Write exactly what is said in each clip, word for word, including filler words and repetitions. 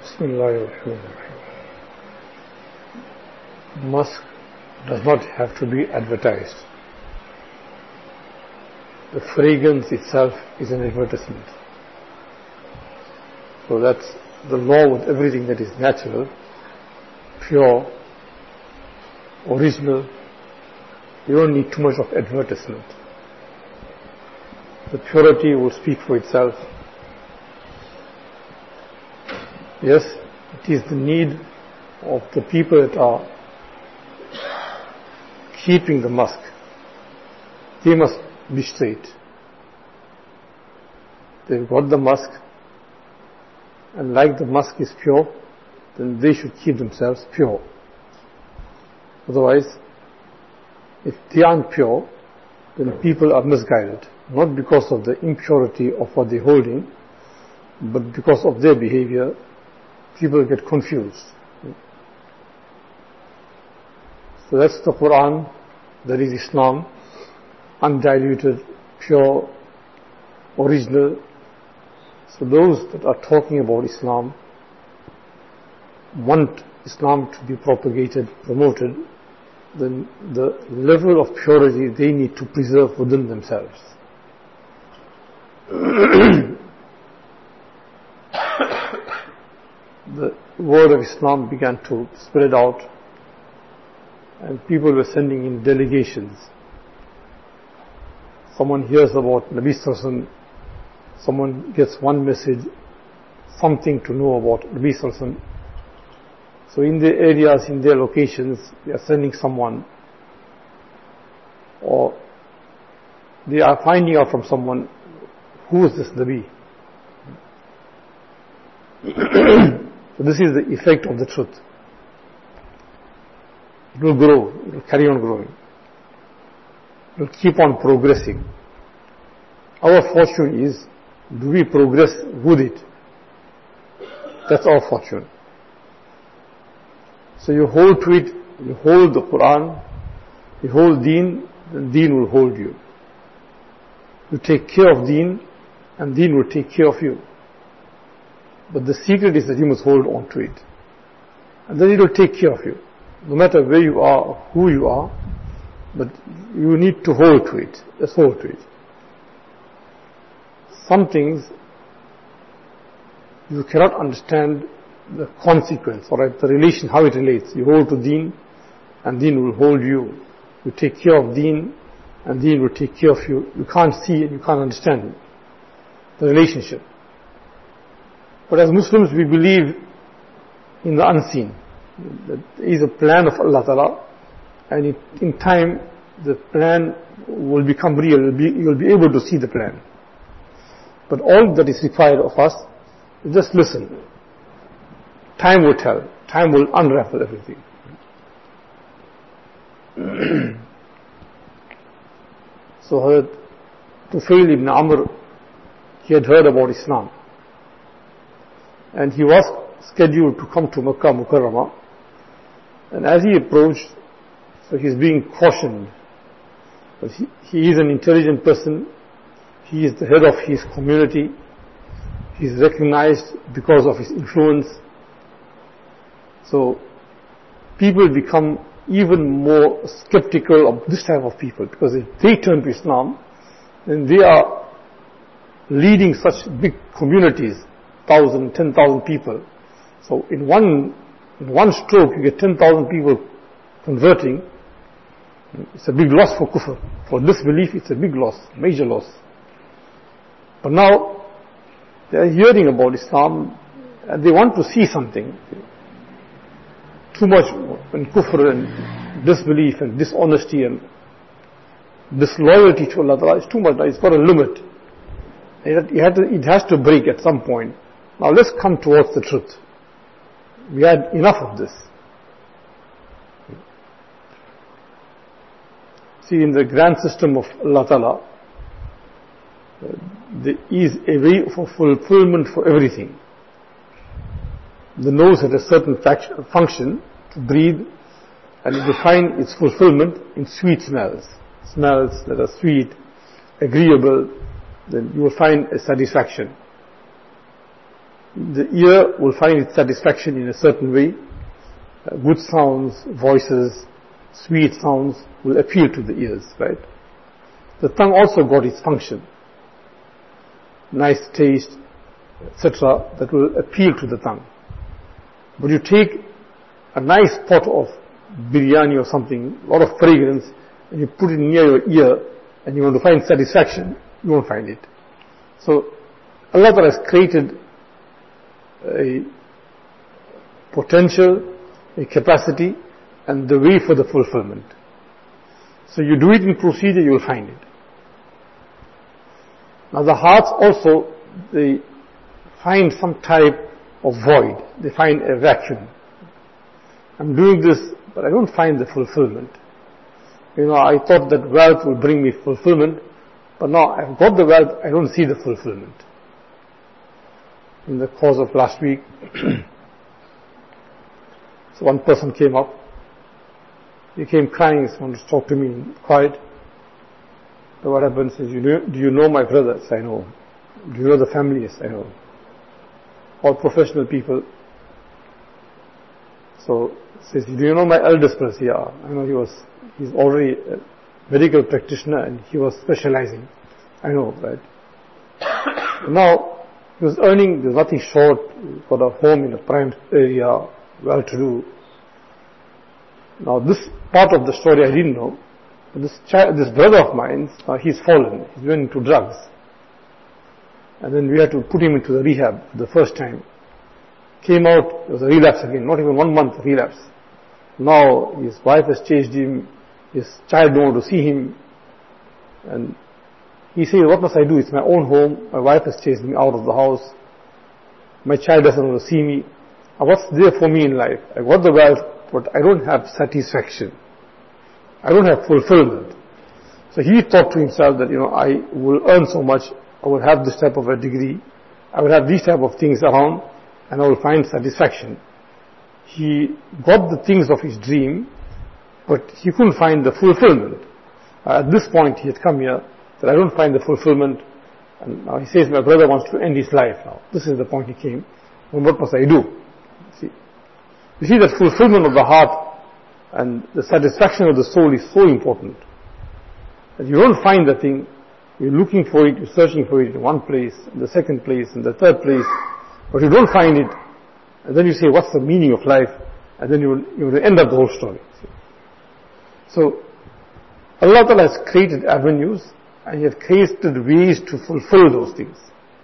Bismillahirrahmanirrahim. Musk does not have to be advertised. The fragrance itself is an advertisement. So that's the law with everything that is natural, pure, original. You don't need too much of advertisement. The purity will speak for itself. Yes, it is the need of the people that are keeping the musk. They must be straight. They've got the musk, and like the musk is pure, then they should keep themselves pure. Otherwise, if they aren't pure, then people are misguided, not because of the impurity of what they're holding, but because of their behavior. People get confused. So that's the Quran, that is Islam, undiluted, pure, original. So those that are talking about Islam want Islam to be propagated, promoted, then the level of purity they need to preserve within themselves. The word of Islam began to spread out, and people were sending in delegations. Someone hears about Nabi Sallallahu Alaihi Wasallam, someone gets one message, something to know about Nabi Sallallahu Alaihi Wasallam. So in their areas, in their locations, they are sending someone, or they are finding out from someone, who is this Nabi? So this is the effect of the truth. It will grow, it will carry on growing. It will keep on progressing. Our fortune is, do we progress with it? That's our fortune. So you hold to it, you hold the Quran, you hold Deen, then Deen will hold you. You take care of Deen, and Deen will take care of you. But the secret is that you must hold on to it. And then it will take care of you. No matter where you are or who you are, but you need to hold to it. Just hold to it. Some things you cannot understand the consequence, or the relation, how it relates. You hold to Deen, and Deen will hold you. You take care of Deen, and Deen will take care of you. You can't see it, you can't understand the relationship. But as Muslims, we believe in the unseen. There is a plan of Allah Ta'ala, and it, in time the plan will become real. You'll be, you'll be able to see the plan. But all that is required of us is just listen. Time will tell. Time will unravel everything. So Hazrat Tufail ibn Amr, he had heard about Islam, and he was scheduled to come to Makkah Mukarramah. And as he approached, so he's being cautioned. But he, he is an intelligent person. He is the head of his community. He is recognized because of his influence. So people become even more skeptical of this type of people, because if they turn to Islam, then they are leading such big communities, thousand, ten thousand people. So in one in one stroke you get ten thousand people converting. It's a big loss for kufr. For disbelief, it's a big loss, major loss. But now they are hearing about Islam and they want to see something. Too much in kufr and disbelief and dishonesty and disloyalty to Allah Ta'ala is too much. It's got a limit. It has to break at some point. Now let's come towards the truth. We had enough of this. See, in the grand system of Allah Ta'ala, there is a way for fulfillment for everything. The nose has a certain function to breathe, and you find its fulfillment in sweet smells. Smells that are sweet, agreeable, then you will find a satisfaction. The ear will find its satisfaction in a certain way. Uh, good sounds, voices, sweet sounds will appeal to the ears, right? The tongue also got its function. Nice taste, et cetera, that will appeal to the tongue. But you take a nice pot of biryani or something, a lot of fragrance, and you put it near your ear, and you want to find satisfaction, you won't find it. So, Allah has created a potential, a capacity, and the way for the fulfillment. So you do it in procedure, you will find it. Now the hearts also, they find some type of void. They find a vacuum. I'm doing this, but I don't find the fulfillment. You know, I thought that wealth will bring me fulfillment, but now I've got the wealth, I don't see the fulfillment. In the course of last week, so one person came up. He came crying, he wanted to talk to me, quiet. So what happened? Says, you know, do you know my brothers? I know. Do you know the family? Yes, I know. All professional people. So says, do you know my eldest brother? Yeah, I know he was. He's already a medical practitioner and he was specializing. I know, right? Now he was earning. There's nothing short. Got a home in a prime area, well-to-do. Now this part of the story I didn't know. But this child, this brother of mine, uh, he's fallen. He's went into drugs. And then we had to put him into the rehab the first time. Came out, there was a relapse again, not even one month relapse. Now his wife has chased him, his child don't want to see him. And he says, what must I do? It's my own home. My wife has chased me out of the house. My child doesn't want to see me. What's there for me in life? I got the wealth, but I don't have satisfaction. I don't have fulfillment. So he thought to himself that, you know, I will earn so much, I will have this type of a degree, I will have these type of things around, and I will find satisfaction. He got the things of his dream, but he couldn't find the fulfillment. Uh, at this point he had come here, that I don't find the fulfillment, and now he says, my brother wants to end his life now. This is the point he came. Well, what must I do? See, you see that fulfillment of the heart and the satisfaction of the soul is so important. That you don't find the thing, you're looking for it, you're searching for it in one place, in the second place, in the third place, but you don't find it, and then you say, what's the meaning of life? And then you will, you will end up the whole story. So, Allah Ta'ala has created avenues, and He has created ways to fulfill those things.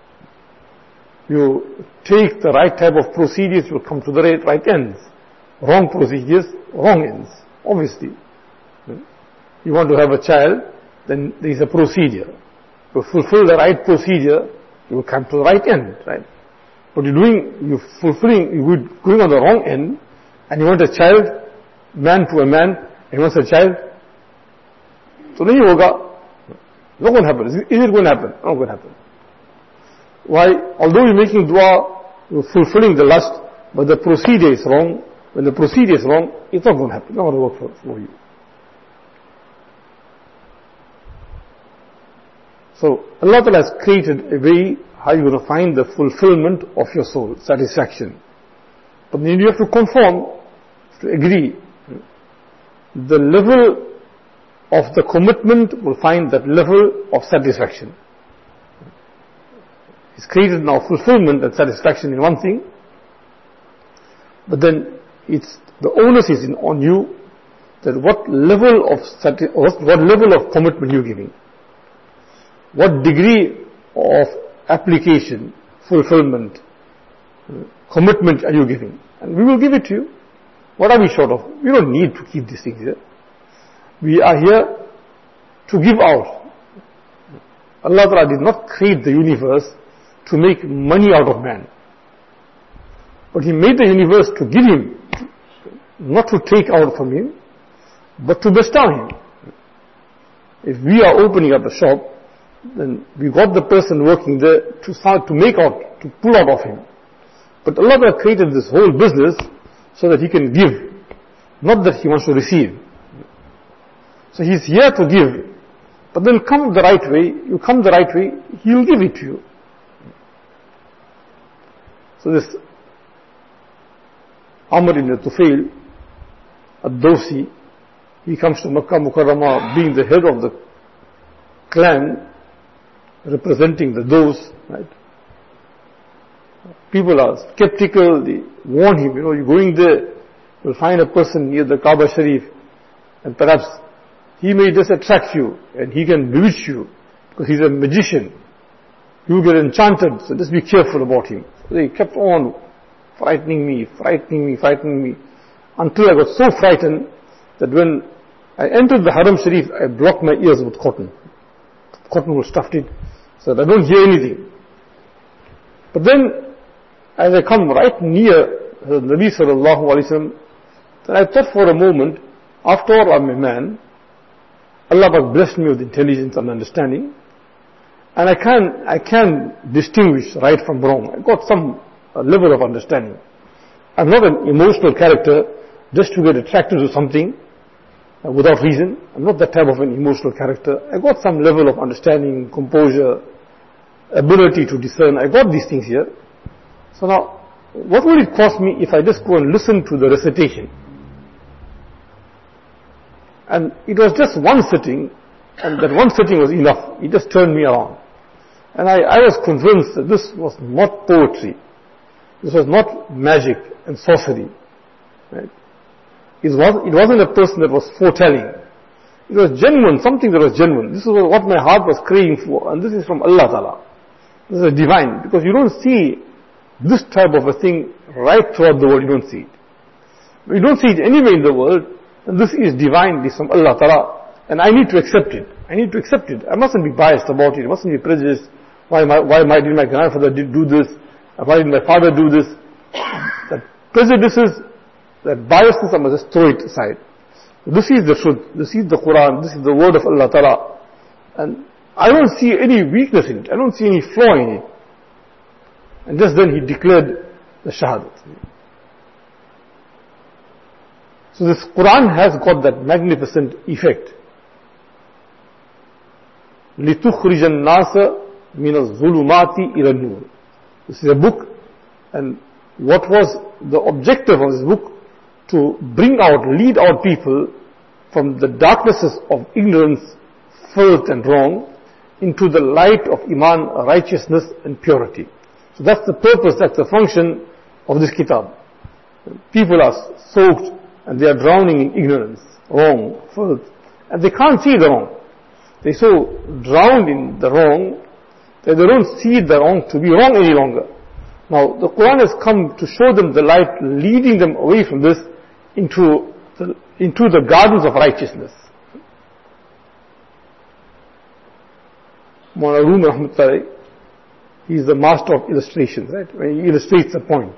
You take the right type of procedures, you will come to the right, right ends. Wrong procedures, wrong ends, obviously. You want to have a child, then there is a procedure. To fulfill the right procedure, you will come to the right end, right? But you're doing, you're fulfilling, you're going on the wrong end, and you want a child, man to a man, and he wants a child. So then you hoga, not going to happen. Is it going to happen? Not going to happen. Why? Although you're making dua, you're fulfilling the lust, but the procedure is wrong. When the procedure is wrong, it's not going to happen. It's not going to work for, for you. So, Allah Ta'ala has created a way how you're going to find the fulfillment of your soul, satisfaction. But then you have to conform, to agree. The level of the commitment will find that level of satisfaction. He's created now fulfillment and satisfaction in one thing, but then it's the onus is in, on you that what level of sati- what level of commitment you're giving, what degree of application, fulfillment, commitment are you giving, and we will give it to you. What are we short of? We don't need to keep these things here. We are here to give out. Allah Ta'ala did not create the universe to make money out of man, but He made the universe to give him, not to take out from him, but to bestow him. If we are opening up a shop, then we got the person working there to start to make out, to pull out of him. But Allah Ta'ala created this whole business so that He can give, not that He wants to receive. So He's here to give, but then come the right way, you come the right way, He'll give it to you. So this Amr ibn Tufail ad-Dawsi, he comes to Makkah Mukarramah being the head of the clan representing the Daws, right? People are skeptical, they warn him, you know, you're going there, you'll find a person near the Kaaba Sharif, and perhaps he may just attract you, and he can bewitch you, because he's a magician. You'll get enchanted, so just be careful about him. So they kept on frightening me, frightening me, frightening me, until I got so frightened that when I entered the Haram Sharif, I blocked my ears with cotton. Cotton was stuffed in, so that I don't hear anything. But then, as I come right near the Nabi sallallahu alaihi wasallam, then I thought for a moment, after all I'm a man, Allah has blessed me with intelligence and understanding, and I can, I can distinguish right from wrong. I got some uh, level of understanding. I'm not an emotional character just to get attracted to something uh, without reason. I'm not that type of an emotional character. I got some level of understanding, composure, ability to discern. I got these things here. So now, what would it cost me if I just go and listen to the recitation? And it was just one sitting, and that one sitting was enough. It just turned me around. And I, I was convinced that this was not poetry. This was not magic and sorcery. Right? It, was, it wasn't a person that was foretelling. It was genuine, something that was genuine. This is what my heart was craving for, and this is from Allah Ta'ala. This is divine, because you don't see this type of a thing right throughout the world. You don't see it. You don't see it anywhere in the world, and this is divine, this is from Allah Ta'ala, and I need to accept it. I need to accept it. I mustn't be biased about it. I mustn't be prejudiced. Why, my, why my, did my grandfather did do this? Why did my father do this? That prejudices, that biasness, I must just throw it aside. This is the truth. This is the Quran. This is the word of Allah Ta'ala. And I don't see any weakness in it. I don't see any flaw in it. And just then he declared the Shahadat. So this Quran has got that magnificent effect. لِتُخْرِجَ النَّاسَ مِنَ الظُّلُمَاتِ إِلَى النُّورِ. This is a book, and what was the objective of this book? To bring out, lead out people from the darknesses of ignorance, filth and wrong, into the light of Iman, righteousness and purity. So that's the purpose, that's the function of this kitab. People are soaked and they are drowning in ignorance, wrong, filth, and they can't see the wrong. They're so drowned in the wrong that they don't see the wrong to be wrong any longer. Now, the Quran has come to show them the light, leading them away from this into the, into the gardens of righteousness. Mawlana Rumi Rahmatullahi, he is the master of illustrations, right? When he illustrates a point.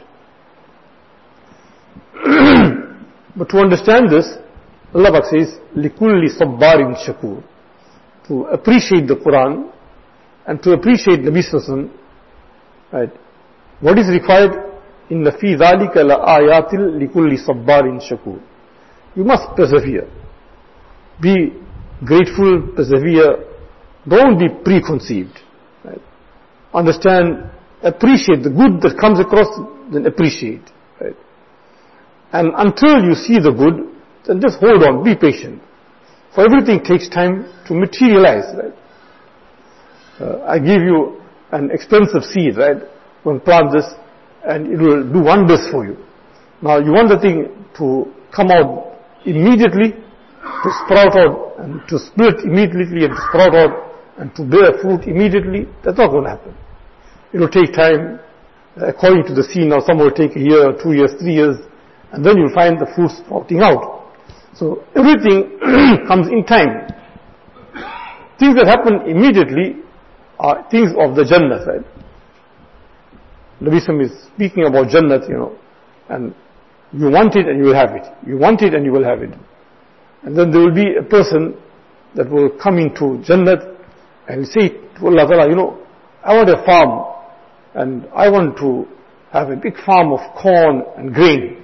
But to understand this, Allah Pak says, لِكُلِّ صَبَّارٍ shakur. To appreciate the Quran and to appreciate Nabi Sallallahu Alaihi Wasallam, right? What is required? إِنَّ فِي ذَلِكَ لَآيَاتٍ لِكُلِّ صَبَّارٍ shakur. You must persevere. Be grateful, persevere. Don't be preconceived. Right? Understand, appreciate the good that comes across, then appreciate. Right? And until you see the good, then just hold on, be patient. For everything takes time to materialize. Right? Uh, I give you an expensive seed, right? Go and plant this, and it will do wonders for you. Now you want the thing to come out immediately, to sprout out, and to split immediately, and to sprout out, and to bear fruit immediately. That's not going to happen. It will take time. According to the seed, now some will take a year, two years, three years, and then you'll find the fruit sprouting out. So everything comes in time. Things that happen immediately are things of the Jannah, right? Nabi Sallallahu is speaking about Jannat, you know, and you want it and you will have it. You want it and you will have it. And then there will be a person that will come into Jannat and say to Allah Ta'ala, you know, I want a farm and I want to have a big farm of corn and grain.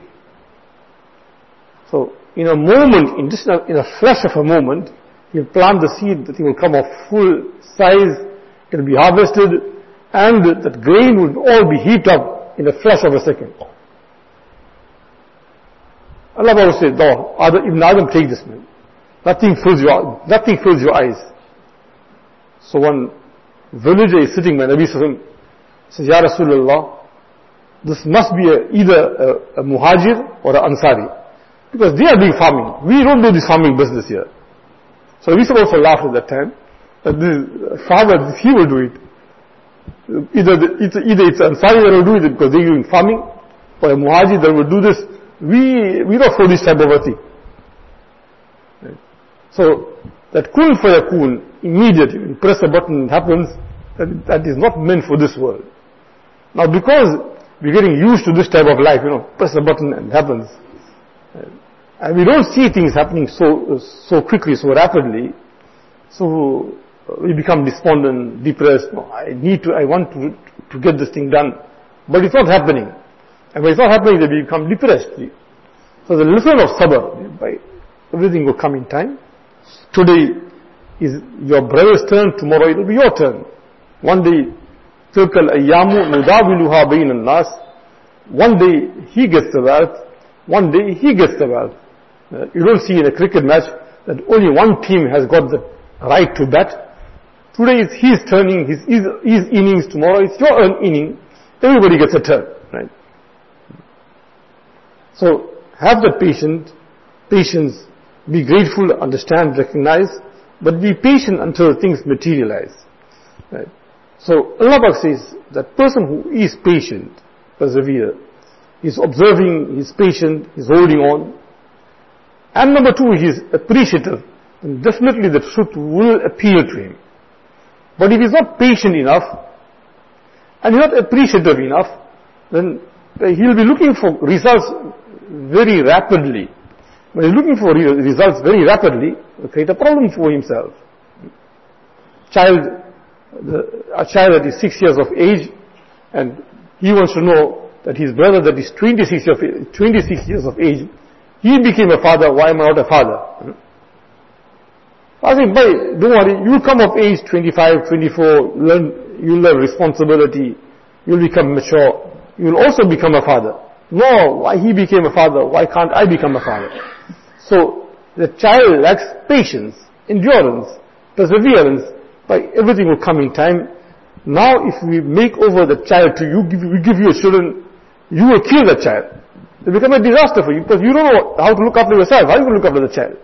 So in a moment, in just a, in a flash of a moment, he'll plant the seed, that it will come of full size, it will be harvested, and that grain will all be heaped up in a flash of a second. Allah would say, no, Ibn Adam, take this man. Nothing fills your, nothing fills your eyes. So one villager is sitting by Nabi Sallallahu Alaihi Wasallam, says, Ya Rasulullah, this must be a, either a, a muhajir or an ansari. Because they are doing farming. We don't do this farming business here. So Nabi Sallallahu Alaihi Wasallam also laughed at that time, that this farmer, he will do it. Either, the, it's, either it's an ansari that will do it because they're doing farming, or a muhajir that will do this. We, we don't for this type of a thing. Right. So, that kun fayakun, immediately, you press a button, it happens, that, that is not meant for this world. Now because we're getting used to this type of life, you know, press a button and it happens. Right. And we don't see things happening so, so quickly, so rapidly. So, we become despondent, depressed. No, I need to, I want to, to get this thing done. But it's not happening. And when it's not happening, they become depressed. So the lesson of sabr, by everything will come in time. Today is your brother's turn, tomorrow it will be your turn. One day, تِلْكَ الْأَيَّامُ نُدَاوِلُهَا بَيْنَ النَّاسِ. One day he gets the wealth, one day he gets the wealth. Uh, you don't see in a cricket match that only one team has got the right to bat. Today is his turning, his, his, his innings, tomorrow it's your own inning. Everybody gets a turn, right? So, have the patient, patience, be grateful, understand, recognize, but be patient until things materialize. Right? So, Allah says, that person who is patient, persevere, is observing, he's patient, he's holding on. And number two, he is appreciative, and definitely the truth will appeal to him. But if he's not patient enough, and he's not appreciative enough, then he'll be looking for results very rapidly. When he's looking for results very rapidly, he'll create a problem for himself. Child, the, a child that is six years of age, and he wants to know that his brother that is twenty-six years of age, he became a father, why am I not a father? I think, boy, don't worry, you'll come of age, twenty-five, twenty-four, learn, you'll learn responsibility, you'll become mature, you'll also become a father. No, why he became a father, why can't I become a father? So, the child lacks patience, endurance, perseverance, but everything will come in time. Now if we make over the child to you, give, we give you a children, you will kill the child. It will become a disaster for you, because you don't know how to look after yourself, how are you going to look after the child?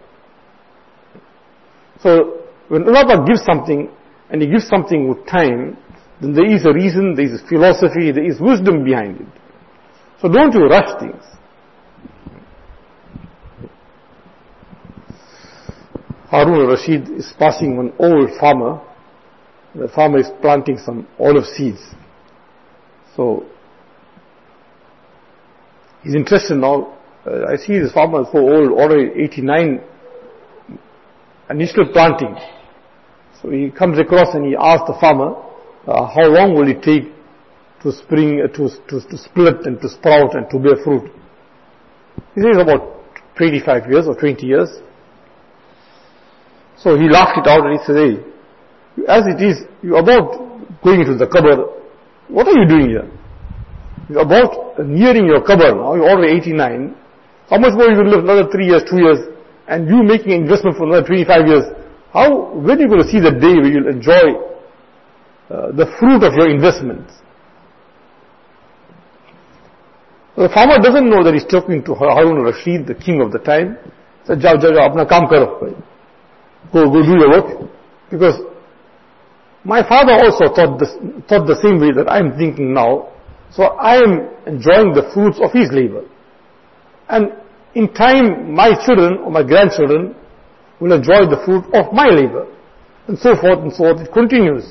So, when Allah gives something, and He gives something with time, then there is a reason, there is a philosophy, there is wisdom behind it. So don't you rush things. Harun al-Rashid is passing one old farmer. The farmer is planting some olive seeds. So, he's interested now. Uh, I see this farmer is so old, already eighty-nine, initial planting. So he comes across and he asks the farmer, uh, how long will it take to spring, uh, to, to, to split and to sprout and to bear fruit? He says about twenty-five years or twenty years. So he laughed it out and he said, hey, as it is, you're about going into the cupboard. What are you doing here? You're about nearing your cupboard now, you're already eighty-nine. How much more you will live? Another three years, two years, and you making an investment for another twenty-five years. How, when are you going to see the day where you'll enjoy uh, the fruit of your investments? The farmer doesn't know that he's talking to Harun al-Rashid, the king of the time. He said, jao, jao, jao, apna kaam karo. Go, go do your work. Because my father also thought, this, thought the same way that I'm thinking now. So I am enjoying the fruits of his labor. And in time, my children or my grandchildren will enjoy the fruit of my labor. And so forth and so forth. It continues.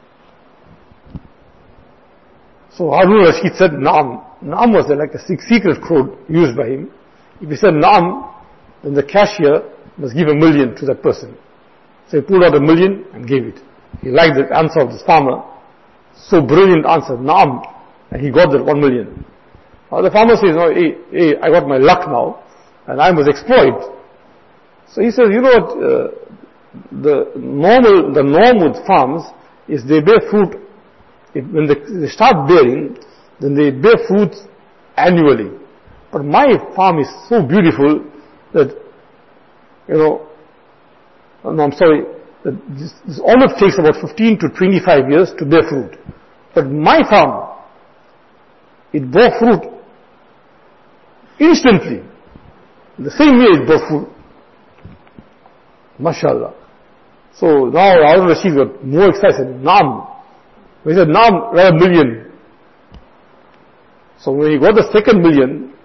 So Harun al-Rashid said, Naam. Naam was like a secret code used by him. If he said Naam, then the cashier must give a million to that person. So he pulled out a million and gave it. He liked the answer of this farmer. So brilliant answer, Naam. And he got that one million. Now the farmer says, no, hey, hey, I got my luck now, and I must exploit. So he says, you know what, uh, the normal, the norm with farms is they bear fruit. It, when they, they start bearing, then they bear fruit annually. But my farm is so beautiful that, you know, no, I'm sorry, that this, this olive takes about fifteen to twenty-five years to bear fruit. But my farm, it bore fruit instantly. The same way it bore fruit. MashaAllah. So now Harun Rashid got more excited. Naam. He said, Naam, right, a million. So when he got the second million,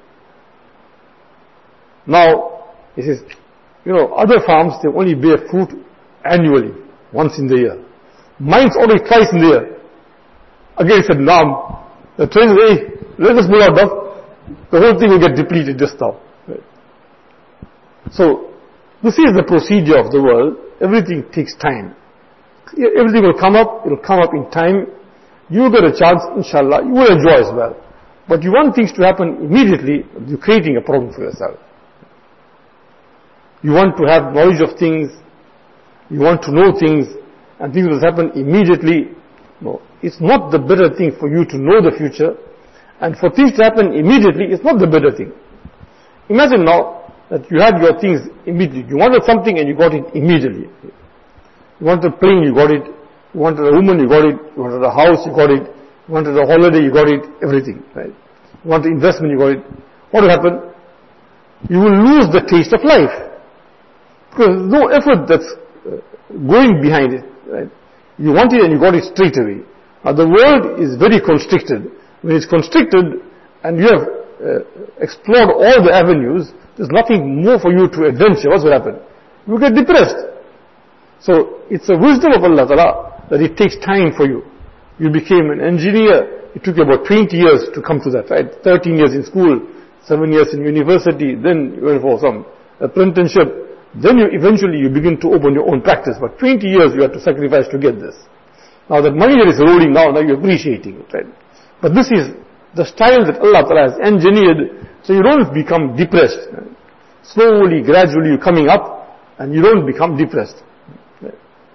now he says, you know, other farms, they only bear fruit annually, once in the year. Mine's only twice in the year. Again he said, Naam. The train said, hey, let us move out now. The whole thing will get depleted just now. Right. So, this is the procedure of the world. Everything takes time. Everything will come up, it will come up in time. You will get a chance, inshallah, you will enjoy as well. But you want things to happen immediately, you're creating a problem for yourself. You want to have knowledge of things, you want to know things, and things will happen immediately. No, it's not the better thing for you to know the future, and for things to happen immediately, it's not the better thing. Imagine now that you had your things immediately. You wanted something and you got it immediately. You wanted a plane, you got it. You wanted a woman, you got it. You wanted a house, you got it. You wanted a holiday, you got it. Everything, right? You wanted investment, you got it. What will happen? You will lose the taste of life. Because there's no effort that's going behind it, right? You want it and you got it straight away. Now the world is very constricted. When it's constricted and you have uh, explored all the avenues, there's nothing more for you to adventure. What's will happen? You get depressed. So it's a wisdom of Allah Ta'ala that it takes time for you. You became an engineer. It took you about twenty years to come to that, right? thirteen years in school, seven years in university, then you went for some apprenticeship. Then you eventually you begin to open your own practice. But twenty years you have to sacrifice to get this. Now that money that is rolling now, now you're appreciating it, right? But this is the style that Allah Ta'ala has engineered, so you don't become depressed. Right? Slowly, gradually you're coming up, and you don't become depressed. Right?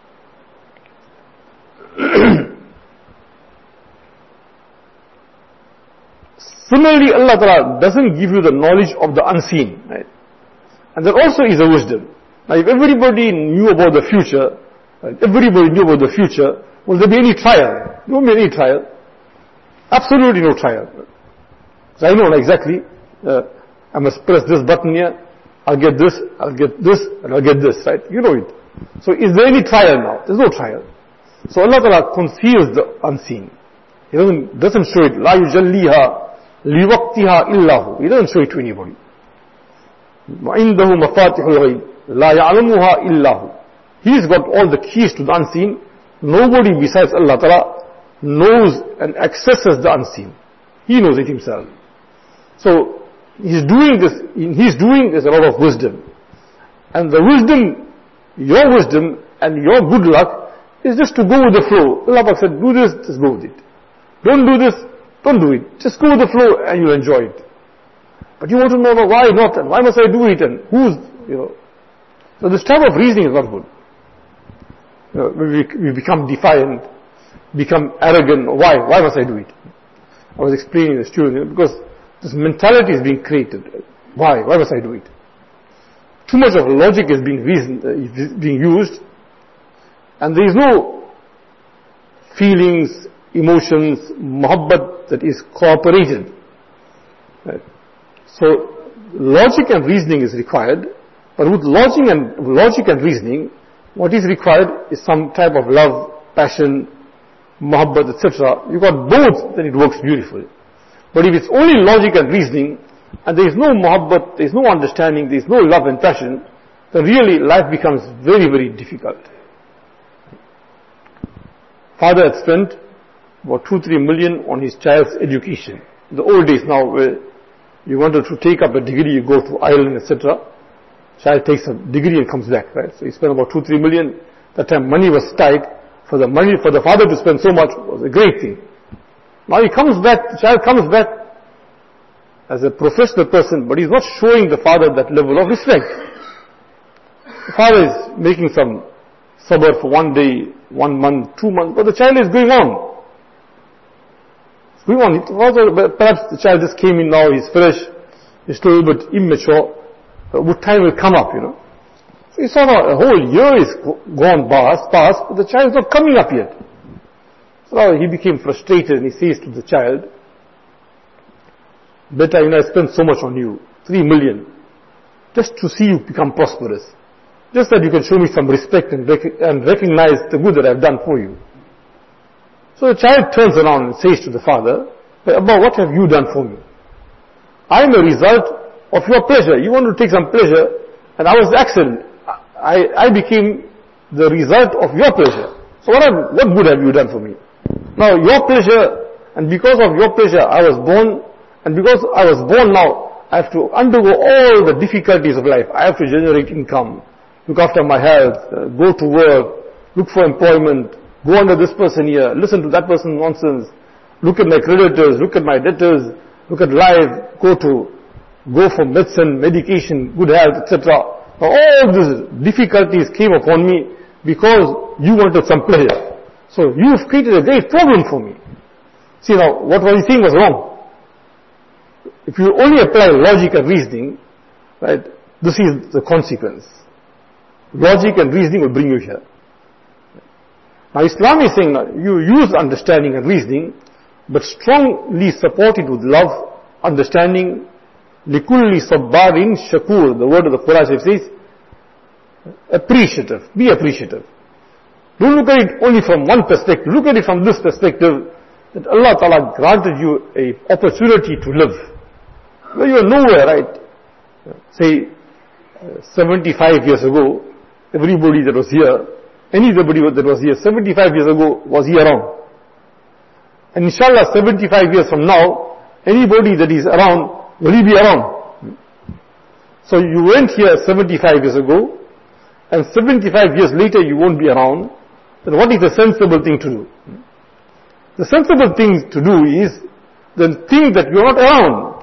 Similarly, Allah Ta'ala doesn't give you the knowledge of the unseen, right? And there also is a wisdom. Now if everybody knew about the future, right, everybody knew about the future, will there be any trial? There won't be any trial. Absolutely no trial. So I know exactly, uh, I must press this button here, I'll get this, I'll get this, and I'll get this, right? You know it. So is there any trial now? There's no trial. So Allah Ta'ala conceals the unseen. He doesn't, doesn't show it. La yujalliha liwaqtiha illahu. He doesn't show it to anybody. وَعِنْدَهُ مَفَاتِحُ الْغَيْبِ لَا يَعْلَمُهَا إِلَّا هُ. He's got all the keys to the unseen. Nobody besides Allah Ta'ala knows and accesses the unseen. He knows it himself. So, he's doing this, in his doing there's a lot of wisdom. And the wisdom, your wisdom and your good luck is just to go with the flow. Allah said, do this, just go with it. Don't do this, don't do it. Just go with the flow and you'll enjoy it. But you want to know, no, why not, and why must I do it, and who's, you know. So this type of reasoning is not good. You know, we, we become defiant, become arrogant. Why? Why must I do it? I was explaining to the students, you know, because this mentality is being created. Why? Why must I do it? Too much of logic is being reasoned, uh, is being used, and there is no feelings, emotions, muhabbat that is cooperated. Right? So, logic and reasoning is required, but with logic and, logic and reasoning, what is required is some type of love, passion, muhabbat, et cetera. You got both, then it works beautifully. But if it's only logic and reasoning, and there is no muhabbat, there is no understanding, there is no love and passion, then really life becomes very, very difficult. Father had spent about two, three million on his child's education. In the old days now, where you wanted to take up a degree, you go to Ireland, et cetera. Child takes a degree and comes back, right? So he spent about two, three million. That time money was tight. For the money, for the father to spend so much was a great thing. Now he comes back, the child comes back as a professional person, but he's not showing the father that level of respect. The father is making some sabr for one day, one month, two months, but the child is going on. We want it. Also, perhaps the child just came in now, he's fresh, he's still a little bit immature, but time will come up, you know. So he saw now a whole year is gone past, past, but the child is not coming up yet. So now he became frustrated and he says to the child, better, you know, I spent so much on you, three million, just to see you become prosperous. Just that you can show me some respect and, rec- and recognize the good that I've done for you. So the child turns around and says to the father, Abba, what have you done for me? I am a result of your pleasure. You want to take some pleasure, and I was the accident. I, I became the result of your pleasure. So what, have, what good have you done for me? Now your pleasure, and because of your pleasure I was born, and because I was born now, I have to undergo all the difficulties of life. I have to generate income, look after my health, uh, go to work, look for employment, go under this person here, listen to that person's nonsense, look at my creditors, look at my debtors, look at life, go to, go for medicine, medication, good health, et cetera. Now all these difficulties came upon me because you wanted some pleasure. So you've created a great problem for me. See now, what was he saying was wrong. If you only apply logic and reasoning, right, this is the consequence. Logic and reasoning will bring you here. Now Islam is saying that you use understanding and reasoning, but strongly support it with love, understanding. Likulli sabbarin shakur, the word of the Quran says, appreciative, be appreciative. Don't look at it only from one perspective, look at it from this perspective, that Allah Ta'ala granted you an opportunity to live. Well, you are nowhere, right? Say, uh, seventy-five years ago, everybody that was here, anybody that was here seventy-five years ago, was here around. And inshallah, seventy-five years from now, anybody that is around, will he be around? So you went here seventy-five years ago, and seventy-five years later you won't be around, then what is the sensible thing to do? The sensible thing to do is, then think that you are not around.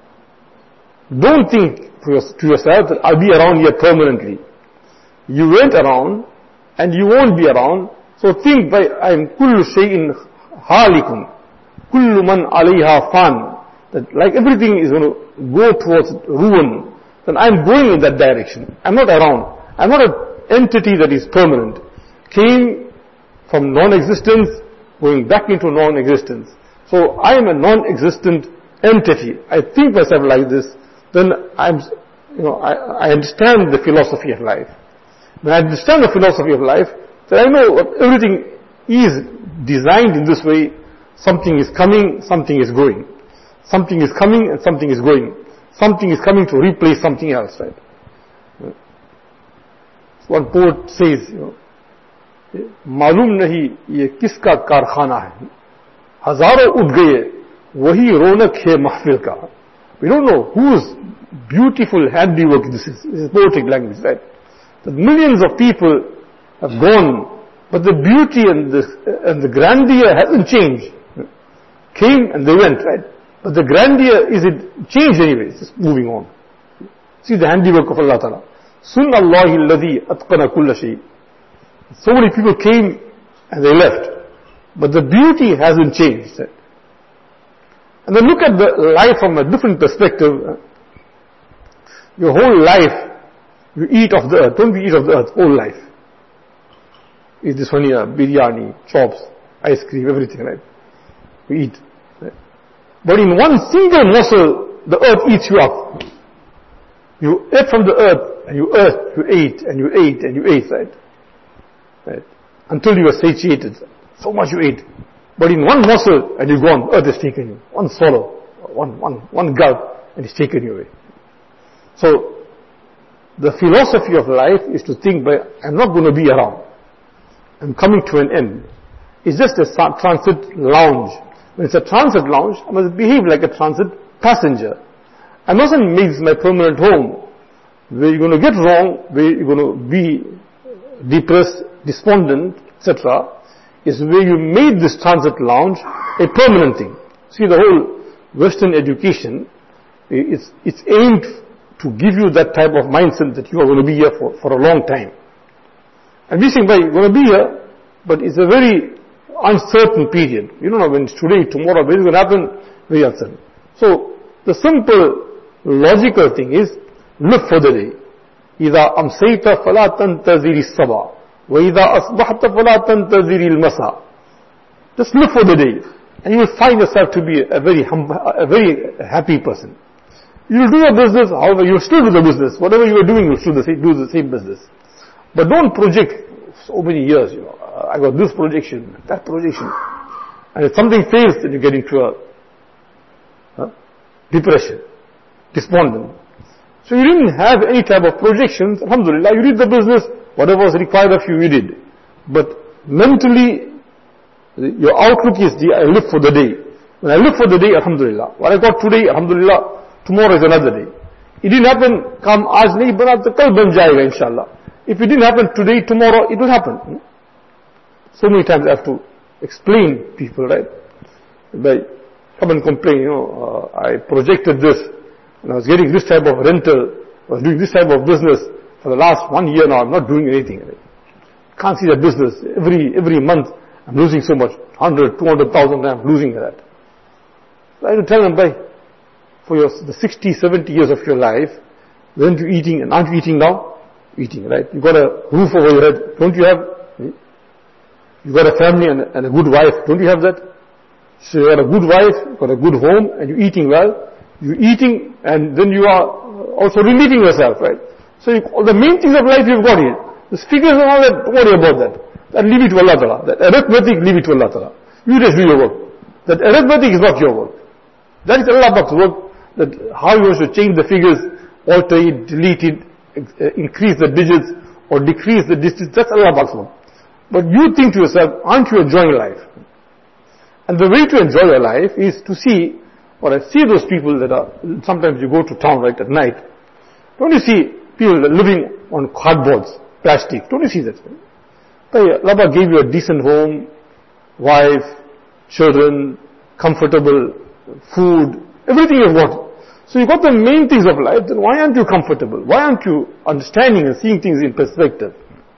Don't think to yourself that I'll be around here permanently. You went around, and you won't be around, so think by, I am kullu shay'in halikun, kullu man alayha fan, that like everything is going to go towards ruin, then I am going in that direction. I am not around. I am not an entity that is permanent. Came from non-existence, going back into non-existence. So I am a non-existent entity. I think myself like this, then I'm, you know, I, I understand the philosophy of life. When I understand the philosophy of life, then I know what everything is designed in this way. Something is coming, something is going. Something is coming and something is going. Something is coming to replace something else, right? So one poet says, you know, मालूम नहीं ये किसका कारखाना है, हजारों उठ गए वही रौनक है महफिल का. We don't know whose beautiful handiwork this is. This is poetic language, right? That millions of people have gone, but the beauty and the, and the grandeur hasn't changed. Came and they went, right? But the grandeur, is it changed anyway? It's just moving on. See the handiwork of Allah Ta'ala. Sunna Allahi alladhi atqana kulla shay. So many people came and they left, but the beauty hasn't changed. Right? And then look at the life from a different perspective. Your whole life, you eat of the earth. Don't we eat of the earth? Whole life. Eat this one here, biryani, chops, ice cream, everything, right? We eat. Right? But in one single morsel, the earth eats you up. You ate from the earth, and you ate, you ate, and you ate, and you ate, right? Right? Until you were satiated. So much you ate. But in one morsel, and you're gone, earth has taken you. One swallow, one, one, one gulp, and it's taken you away. So, the philosophy of life is to think, by, I'm not going to be around. I'm coming to an end. It's just a transit lounge. When it's a transit lounge, I must behave like a transit passenger. I mustn't make this my permanent home. Where you're going to get wrong, where you're going to be depressed, despondent, et cetera, is where you made this transit lounge a permanent thing. See, the whole Western education, it's, it's aimed to give you that type of mindset that you are going to be here for, for a long time. And we think, well, you're going to be here, but it's a very uncertain period. You don't know when it's today, tomorrow, when it's going to happen, very uncertain. So, the simple, logical thing is, live for the day. إِذَا أَمْسَيْتَ فَلَا تَنْتَظِرِ الصَّبَاحَ وَإِذَا أَصْبَحْتَ فَلَا تَنْتَظِرِ الْمَسَاءَ. Just live for the day, and you will find yourself to be a very hum- a very happy person. You will do your business, however, you will still do the business. Whatever you are doing, you will still do the same, do the same business. But don't project so many years, you know. Uh, I got this projection, that projection. And if something fails, then you get into a uh, depression, despondent. So you didn't have any type of projections. Alhamdulillah, you did the business, whatever was required of you, you did. But mentally, your outlook is, the, I live for the day. When I live for the day, Alhamdulillah. What I got today, Alhamdulillah, tomorrow is another day. It didn't happen, come aaj nahi bana to kal ban jayega, inshallah. If it didn't happen today, tomorrow, it will happen. So many times I have to explain people, right? They come and complain, you know, uh, I projected this, and I was getting this type of rental, I was doing this type of business for the last one year now, I'm not doing anything. Right? Can't see that business. Every, every month, I'm losing so much, one hundred, two hundred thousand, I'm losing that. So I have to tell them, by for your, the sixty, seventy years of your life, weren't you eating, and aren't you eating now? Eating, right? You got a roof over your head, don't you have? You got a family and, and a good wife, don't you have that? So you got a good wife, you got a good home, and you're eating well. You're eating, and then you are also relieving yourself, right? So you, all the main things of life you've got here. The figures and all that, don't worry about that. That leave it to Allah Ta'ala. That arithmetic, leave it to Allah Ta'ala. You just do your work. That arithmetic is not your work. That is Allah Ta'ala's work. That how you should change the figures, alter it, delete it, increase the digits, or decrease the distance, that's Allah Ta'ala's work. But you think to yourself, aren't you enjoying life? And the way to enjoy your life is to see, or I see those people that are, sometimes you go to town right at night, don't you see people that are living on cardboards, plastic, don't you see that? Allah gave you a decent home, wife, children, comfortable food, everything you've got. So you've got the main things of life, then why aren't you comfortable? Why aren't you understanding and seeing things in perspective?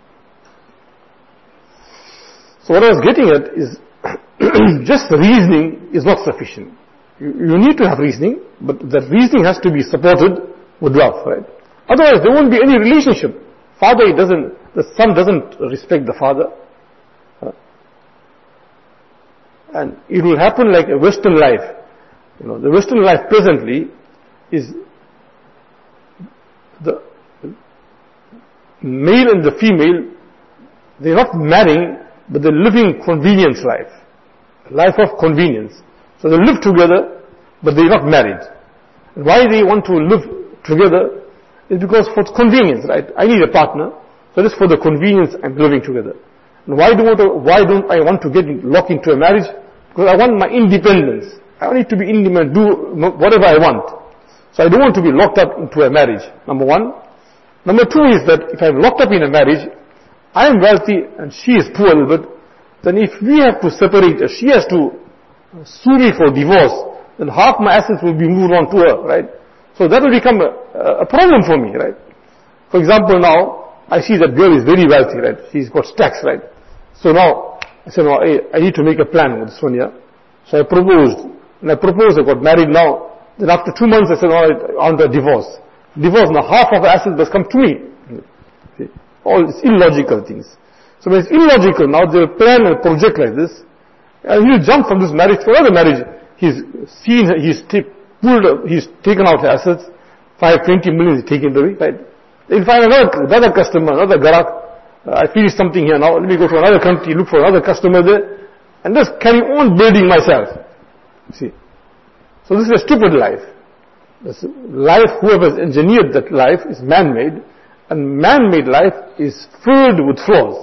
So what I was getting at is, just reasoning is not sufficient. You, you need to have reasoning, but that reasoning has to be supported with love, right? Otherwise there won't be any relationship. Father doesn't, the son doesn't respect the father. And it will happen like a Western life. You know, the Western life presently is the male and the female, they're not marrying, but they're living convenience life. A life of convenience. So they live together, but they're not married. And why they want to live together is because for convenience, right? I need a partner, so just for the convenience I'm living together. And why don't, why don't I want to get locked into a marriage? Because I want my independence. I need to be independent, do whatever I want. So I don't want to be locked up into a marriage, number one. Number two is that if I'm locked up in a marriage, I am wealthy and she is poor a little bit, then if we have to separate, if she has to sue me for divorce, then half my assets will be moved on to her, right? So that will become a, a problem for me, right? For example, now, I see that girl is very wealthy, right? She's got stacks, right? So now, I said, no, hey, I need to make a plan with this one, yeah? So I proposed, and I proposed, I got married now. Then after two months, I said, no, I want a divorce. Divorce, now half of the assets must come to me. See? All these illogical things. So when it's illogical, now they'll plan a project like this, and he'll jump from this marriage to another marriage. He's seen, he's t- pulled, he's taken out assets, five, twenty million he's taken away, right? He'll find another, another customer, another garak. Uh, I finished something here now, let me go to another country, look for another customer there, and just carry on building myself. See? So this is a stupid life. This life, whoever has engineered that life is man-made, and man-made life is filled with flaws.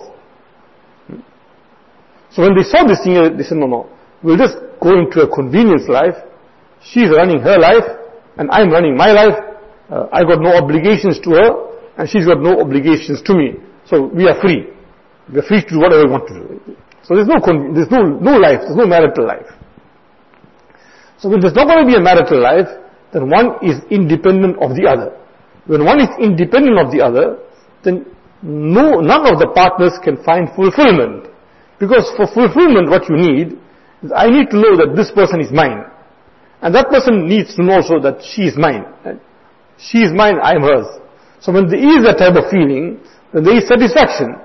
So when they saw this thing, they said, no, no, we'll just go into a convenience life. She's running her life, and I'm running my life. Uh, I got no obligations to her, and she's got no obligations to me. So we are free. We are free to do whatever we want to do. So there's no, con- there's no, no life, there's no marital life. So when there's not going to be a marital life, then one is independent of the other. When one is independent of the other, then no, none of the partners can find fulfillment. Because for fulfillment, what you need is, I need to know that this person is mine. And that person needs to know also that she is mine. Right? She is mine, I am hers. So when there is that type of feeling, then there is satisfaction.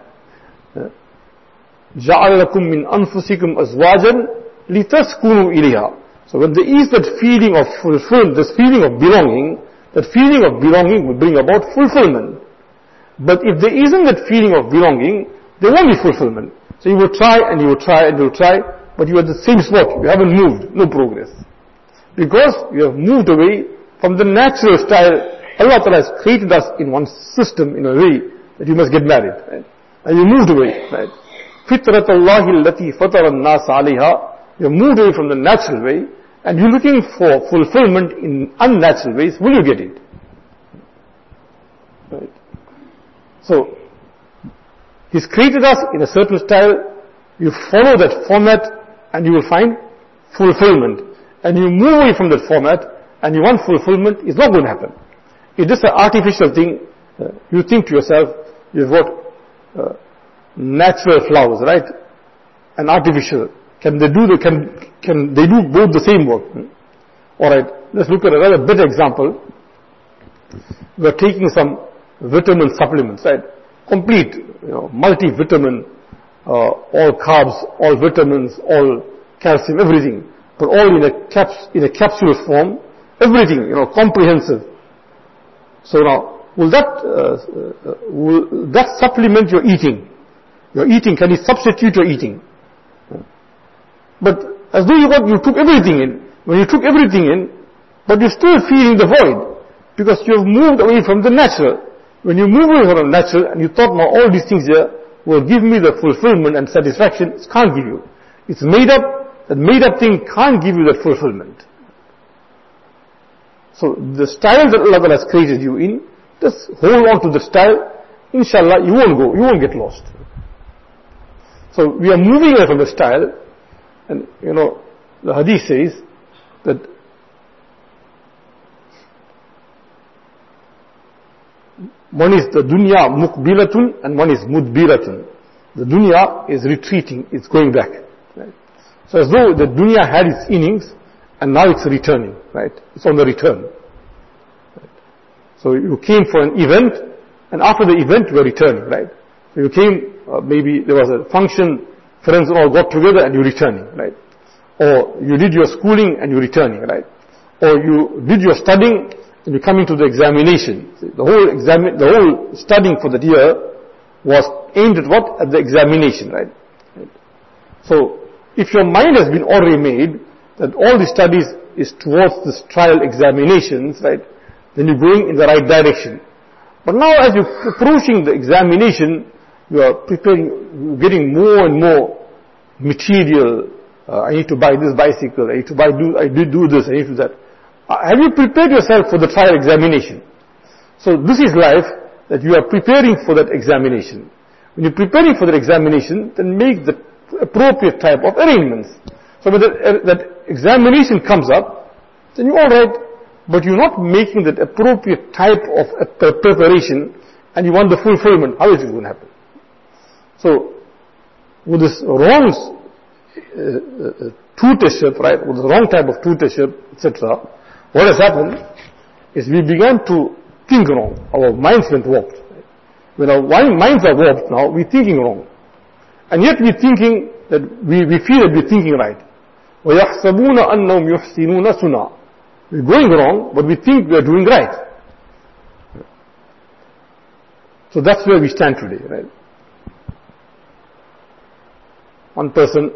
جَعَلَ لَكُم مِّنْ أَنفُسِكُمْ أَزْوَاجًا لِتَسْكُنُوا إِلَيْهَا. So when there is that feeling of fulfillment, this feeling of belonging, that feeling of belonging will bring about fulfillment. But if there isn't that feeling of belonging, there won't be fulfillment. So you will try and you will try and you will try, but you are at the same spot. You haven't moved, no progress. Because you have moved away from the natural style. Allah Ta'ala has created us in one system, in a way, that you must get married. Right? And you moved away. Right? فِطْرَةَ اللَّهِ الَّتِي فَطَرَ النَّاسَ عَلَيْهَا. You have moved away from the natural way, and you're looking for fulfillment in unnatural ways. Will you get it? Right? So, He's created us in a certain style. You follow that format, and you will find fulfillment. And you move away from that format, and you want fulfillment, it's not going to happen. It's just an artificial thing. Uh, you think to yourself, you've got uh, natural flowers, right? And artificial. Can they do the, can, can they do both the same work? Hmm? Alright, let's look at another better example. We're taking some vitamin supplements, right? Complete, you know, multivitamin, uh, all carbs, all vitamins, all calcium, everything. But all in a caps, in a capsule form, everything, you know, comprehensive. So now, will that, uh, uh, will that supplement your eating? Your eating, can it substitute your eating? But as though you got, you took everything in. When you took everything in, but you're still feeling the void. Because you have moved away from the natural. When you move away from the natural, and you thought, now all these things here will give me the fulfillment and satisfaction, it can't give you. It's made up. That made up thing can't give you that fulfillment. So the style that Allah has created you in, just hold on to the style. Inshallah, you won't go, you won't get lost. So we are moving away from the style, and you know, the hadith says that one is the dunya mukbilatun and one is mudbiratun. The dunya is retreating, it's going back. Right? So as though the dunya had its innings, and now it's returning, right? It's on the return. Right? So you came for an event, and after the event you are returning, right? So you came, uh, maybe there was a function, friends all got together and you're returning, right? Or you did your schooling and you're returning, right? Or you did your studying and you're coming to the examination. The whole exam, the whole studying for that year was aimed at what? At the examination, right? right? So, if your mind has been already made that all the studies is towards this trial examinations, right, then you're going in the right direction. But now as you're approaching the examination, you are preparing, you're getting more and more material. Uh, I need to buy this bicycle, I need to buy, do, I did do this, I need to do that. Uh, have you prepared yourself for the trial examination? So this is life, that you are preparing for that examination. When you're preparing for that examination, then make the appropriate type of arrangements. So when that, uh, that examination comes up, then you're alright, but you're not making that appropriate type of uh, preparation, and you want the fulfillment. How is it going to happen? So, with this wrong uh, uh, tutorship, right, with the wrong type of tutorship, et cetera, what has happened is we began to think wrong. Our minds went warped. When our minds are warped now, we're thinking wrong. And yet we're thinking that we, we feel that we're thinking right. وَيَحْسَبُونَ أَنَّهُمْ يُحْسِنُونَ سُنَا. We're going wrong, but we think we're doing right. So that's where we stand today, right? One person,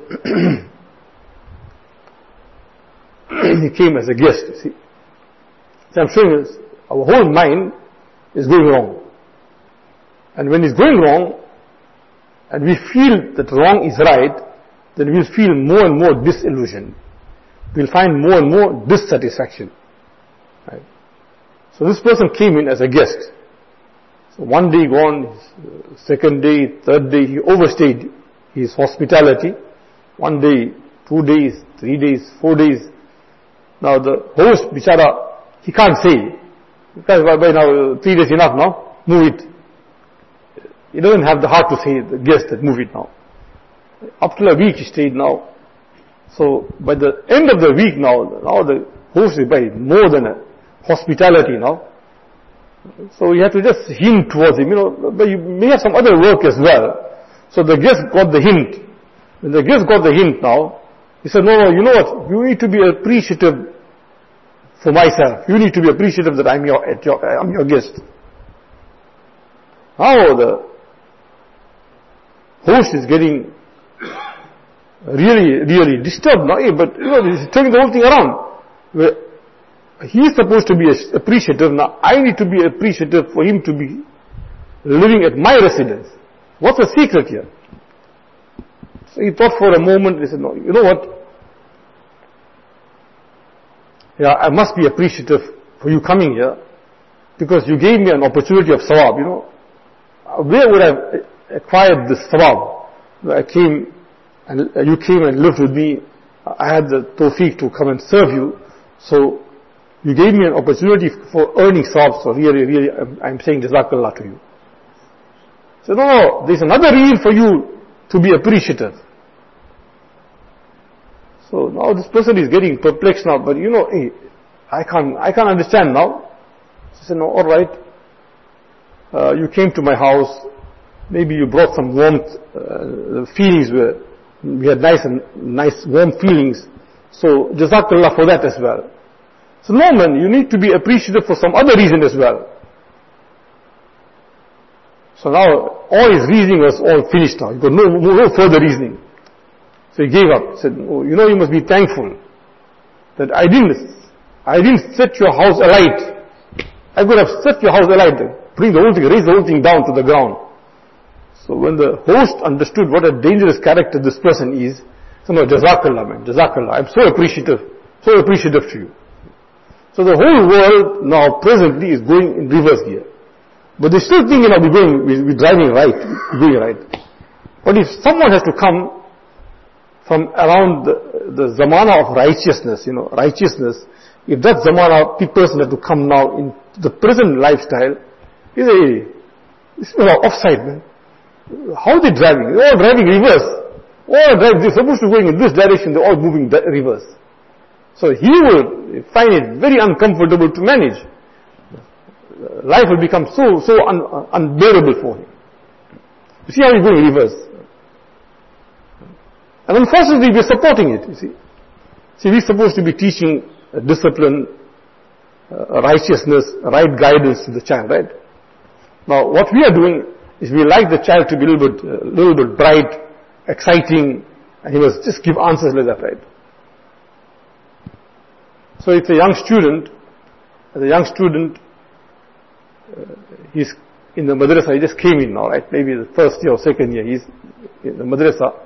he came as a guest, you see. So I'm showing you, our whole mind is going wrong. And when it's going wrong, and we feel that wrong is right, then we'll feel more and more disillusioned. We'll find more and more dissatisfaction. Right? So this person came in as a guest. So one day gone, second day, third day, he overstayed his hospitality. One day, two days, three days, four days. Now the host, bichara, he can't say. Because by now, three days enough now, move it. He doesn't have the heart to say, the guest, that move it now. Up till a week he stayed now. So by the end of the week now, now the host is by more than a hospitality now. So you have to just hint towards him, you know, but you may have some other work as well. So the guest got the hint. When the guest got the hint now, he said, no, no, you know what, you need to be appreciative for myself. You need to be appreciative that I'm your, at your, I'm your guest. Now the host is getting really, really disturbed now, but you know, he's turning the whole thing around. Where he's supposed to be appreciative, now I need to be appreciative for him to be living at my residence. What's the secret here? So he thought for a moment, he said, no, you know what? Yeah, I must be appreciative for you coming here, because you gave me an opportunity of sawab, you know. Where would I have acquired this sawab? I came, and you came and lived with me. I had the tawfiq to come and serve you. So, you gave me an opportunity for earning sawab, so really, really, I'm, I'm saying Jazakallah to you. So, no, no, there's another reason for you to be appreciative. So now this person is getting perplexed now, but you know, hey, I can't, I can't understand now. So I said, no, alright, uh, you came to my house, maybe you brought some warmth, uh, the feelings were, we had nice and nice warm feelings, so Jazakallah for that as well. So no man, you need to be appreciative for some other reason as well. So now all his reasoning was all finished now, he got no, no further reasoning. So he gave up, said, oh, you know, you must be thankful that I didn't, I didn't set your house alight. I could have set your house alight, bring the whole thing, raise the whole thing down to the ground. So when the host understood what a dangerous character this person is, he said, no, Jazakallah man, Jazakallah, I'm so appreciative, so appreciative to you. So the whole world now presently is going in reverse gear. But they still think, you know, we're going, we're driving right, we're going right. But if someone has to come from around the, the zamana of righteousness, you know, righteousness, if that zamana, the person had to come now in the present lifestyle, is a, it's offside, man. How are they driving? They're all driving reverse. All driving, they're supposed to be going in this direction, they're all moving reverse. So he will find it very uncomfortable to manage. Life will become so, so un, unbearable for him. You see how he's going reverse. And unfortunately, we're supporting it, you see. See, we're supposed to be teaching uh, discipline, uh, righteousness, right guidance to the child, right? Now, what we are doing is we like the child to be a little bit, uh, little bit bright, exciting, and he must just give answers like that, right? So it's a young student, as a young student, uh, he's in the madrasa, he just came in now, right? Maybe the first year or second year, he's in the madrasa.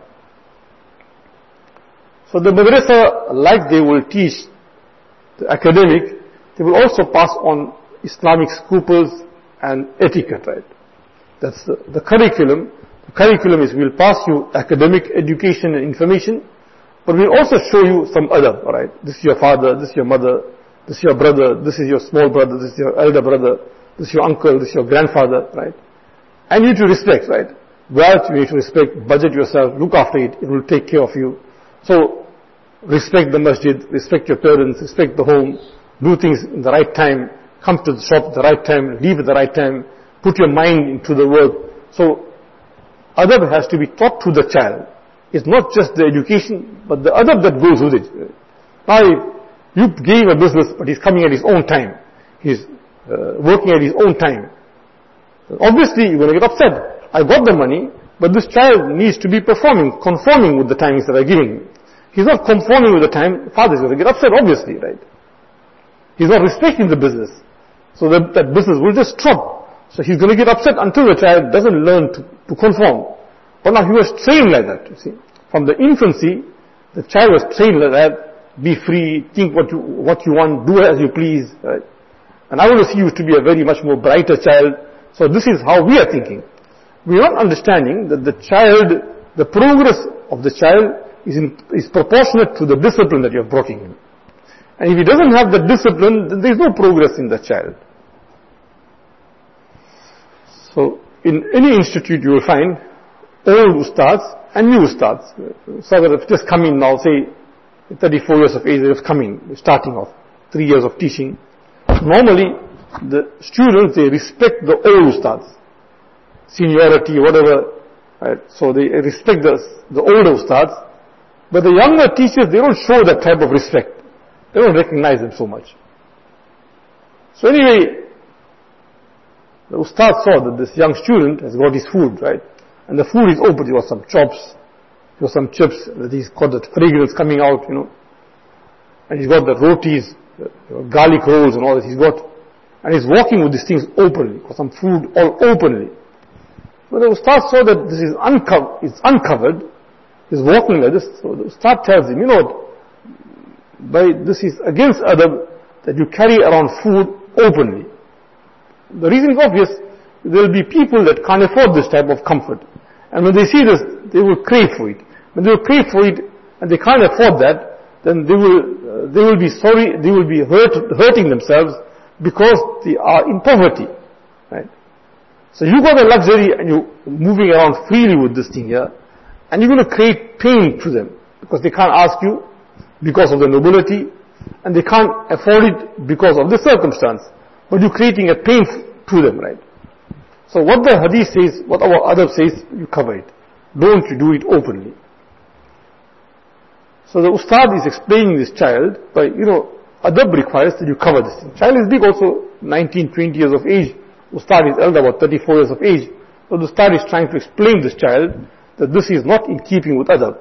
So the madrasa, like they will teach the academic, they will also pass on Islamic scruples and etiquette, right? That's the, the curriculum. The curriculum is we'll pass you academic education and information, but we'll also show you some other, alright? This is your father, this is your mother, this is your brother, this is your small brother, this is your elder brother, this is your uncle, this is your grandfather, right? And you need to respect, right? Wealth you need to respect, budget yourself, look after it, it will take care of you. So, respect the masjid, respect your parents, respect the home, do things in the right time, come to the shop at the right time, leave at the right time, put your mind into the work. So, adab has to be taught to the child. It's not just the education, but the adab that goes with it. Now, you gave a business, but he's coming at his own time. He's uh, working at his own time. Obviously, you're going to get upset. I got the money, but this child needs to be performing, conforming with the timings that I'm giving him. He's not conforming with the time, father's going to get upset, obviously, right? He's not respecting the business. So that, that business will just drop. So he's going to get upset until the child doesn't learn to, to conform. But now he was trained like that, you see. From the infancy, the child was trained like that. Be free, think what you, what you want, do as you please, right? And I want to see you to be a very much more brighter child. So this is how we are thinking. We are not understanding that the child, the progress of the child is, in, is proportionate to the discipline that you have brought in him. And if he doesn't have the discipline, then there is no progress in the child. So, in any institute you will find, old ustads and new ustads. So that have just come in now, say, thirty-four years of age, they have come in, starting off, three years of teaching. Normally, the students, they respect the old ustads, seniority, whatever, right? So they respect the, the older ustads, but the younger teachers, they don't show that type of respect. They don't recognize them so much. So anyway, the ustad saw that this young student has got his food, right? And the food is open. He got some chops, he got some chips, that he's got that fragrance coming out, you know. And he's got the rotis, the, you know, garlic rolls and all that he's got. And he's walking with these things openly, got some food all openly. But the ustad saw that this is uncovered, it's uncovered. He's walking like this. So the ustad tells him, you know what, by this is against adab that you carry around food openly. The reason is obvious. There will be people that can't afford this type of comfort. And when they see this, they will crave for it. When they will crave for it and they can't afford that, then they will, uh, they will be sorry, they will be hurt, hurting themselves because they are in poverty. Right? So you got the luxury and you're moving around freely with this thing here, and you're going to create pain to them because they can't ask you because of the nobility, and they can't afford it because of the circumstance. But you're creating a pain to them, right? So what the hadith says, what our adab says, you cover it. Don't you do it openly. So the ustad is explaining this child, by, you know, adab requires that you cover this thing. Child is big also, nineteen, twenty years of age. Ustad is elder, about thirty-four years of age. So the ustad is trying to explain this child that this is not in keeping with adab.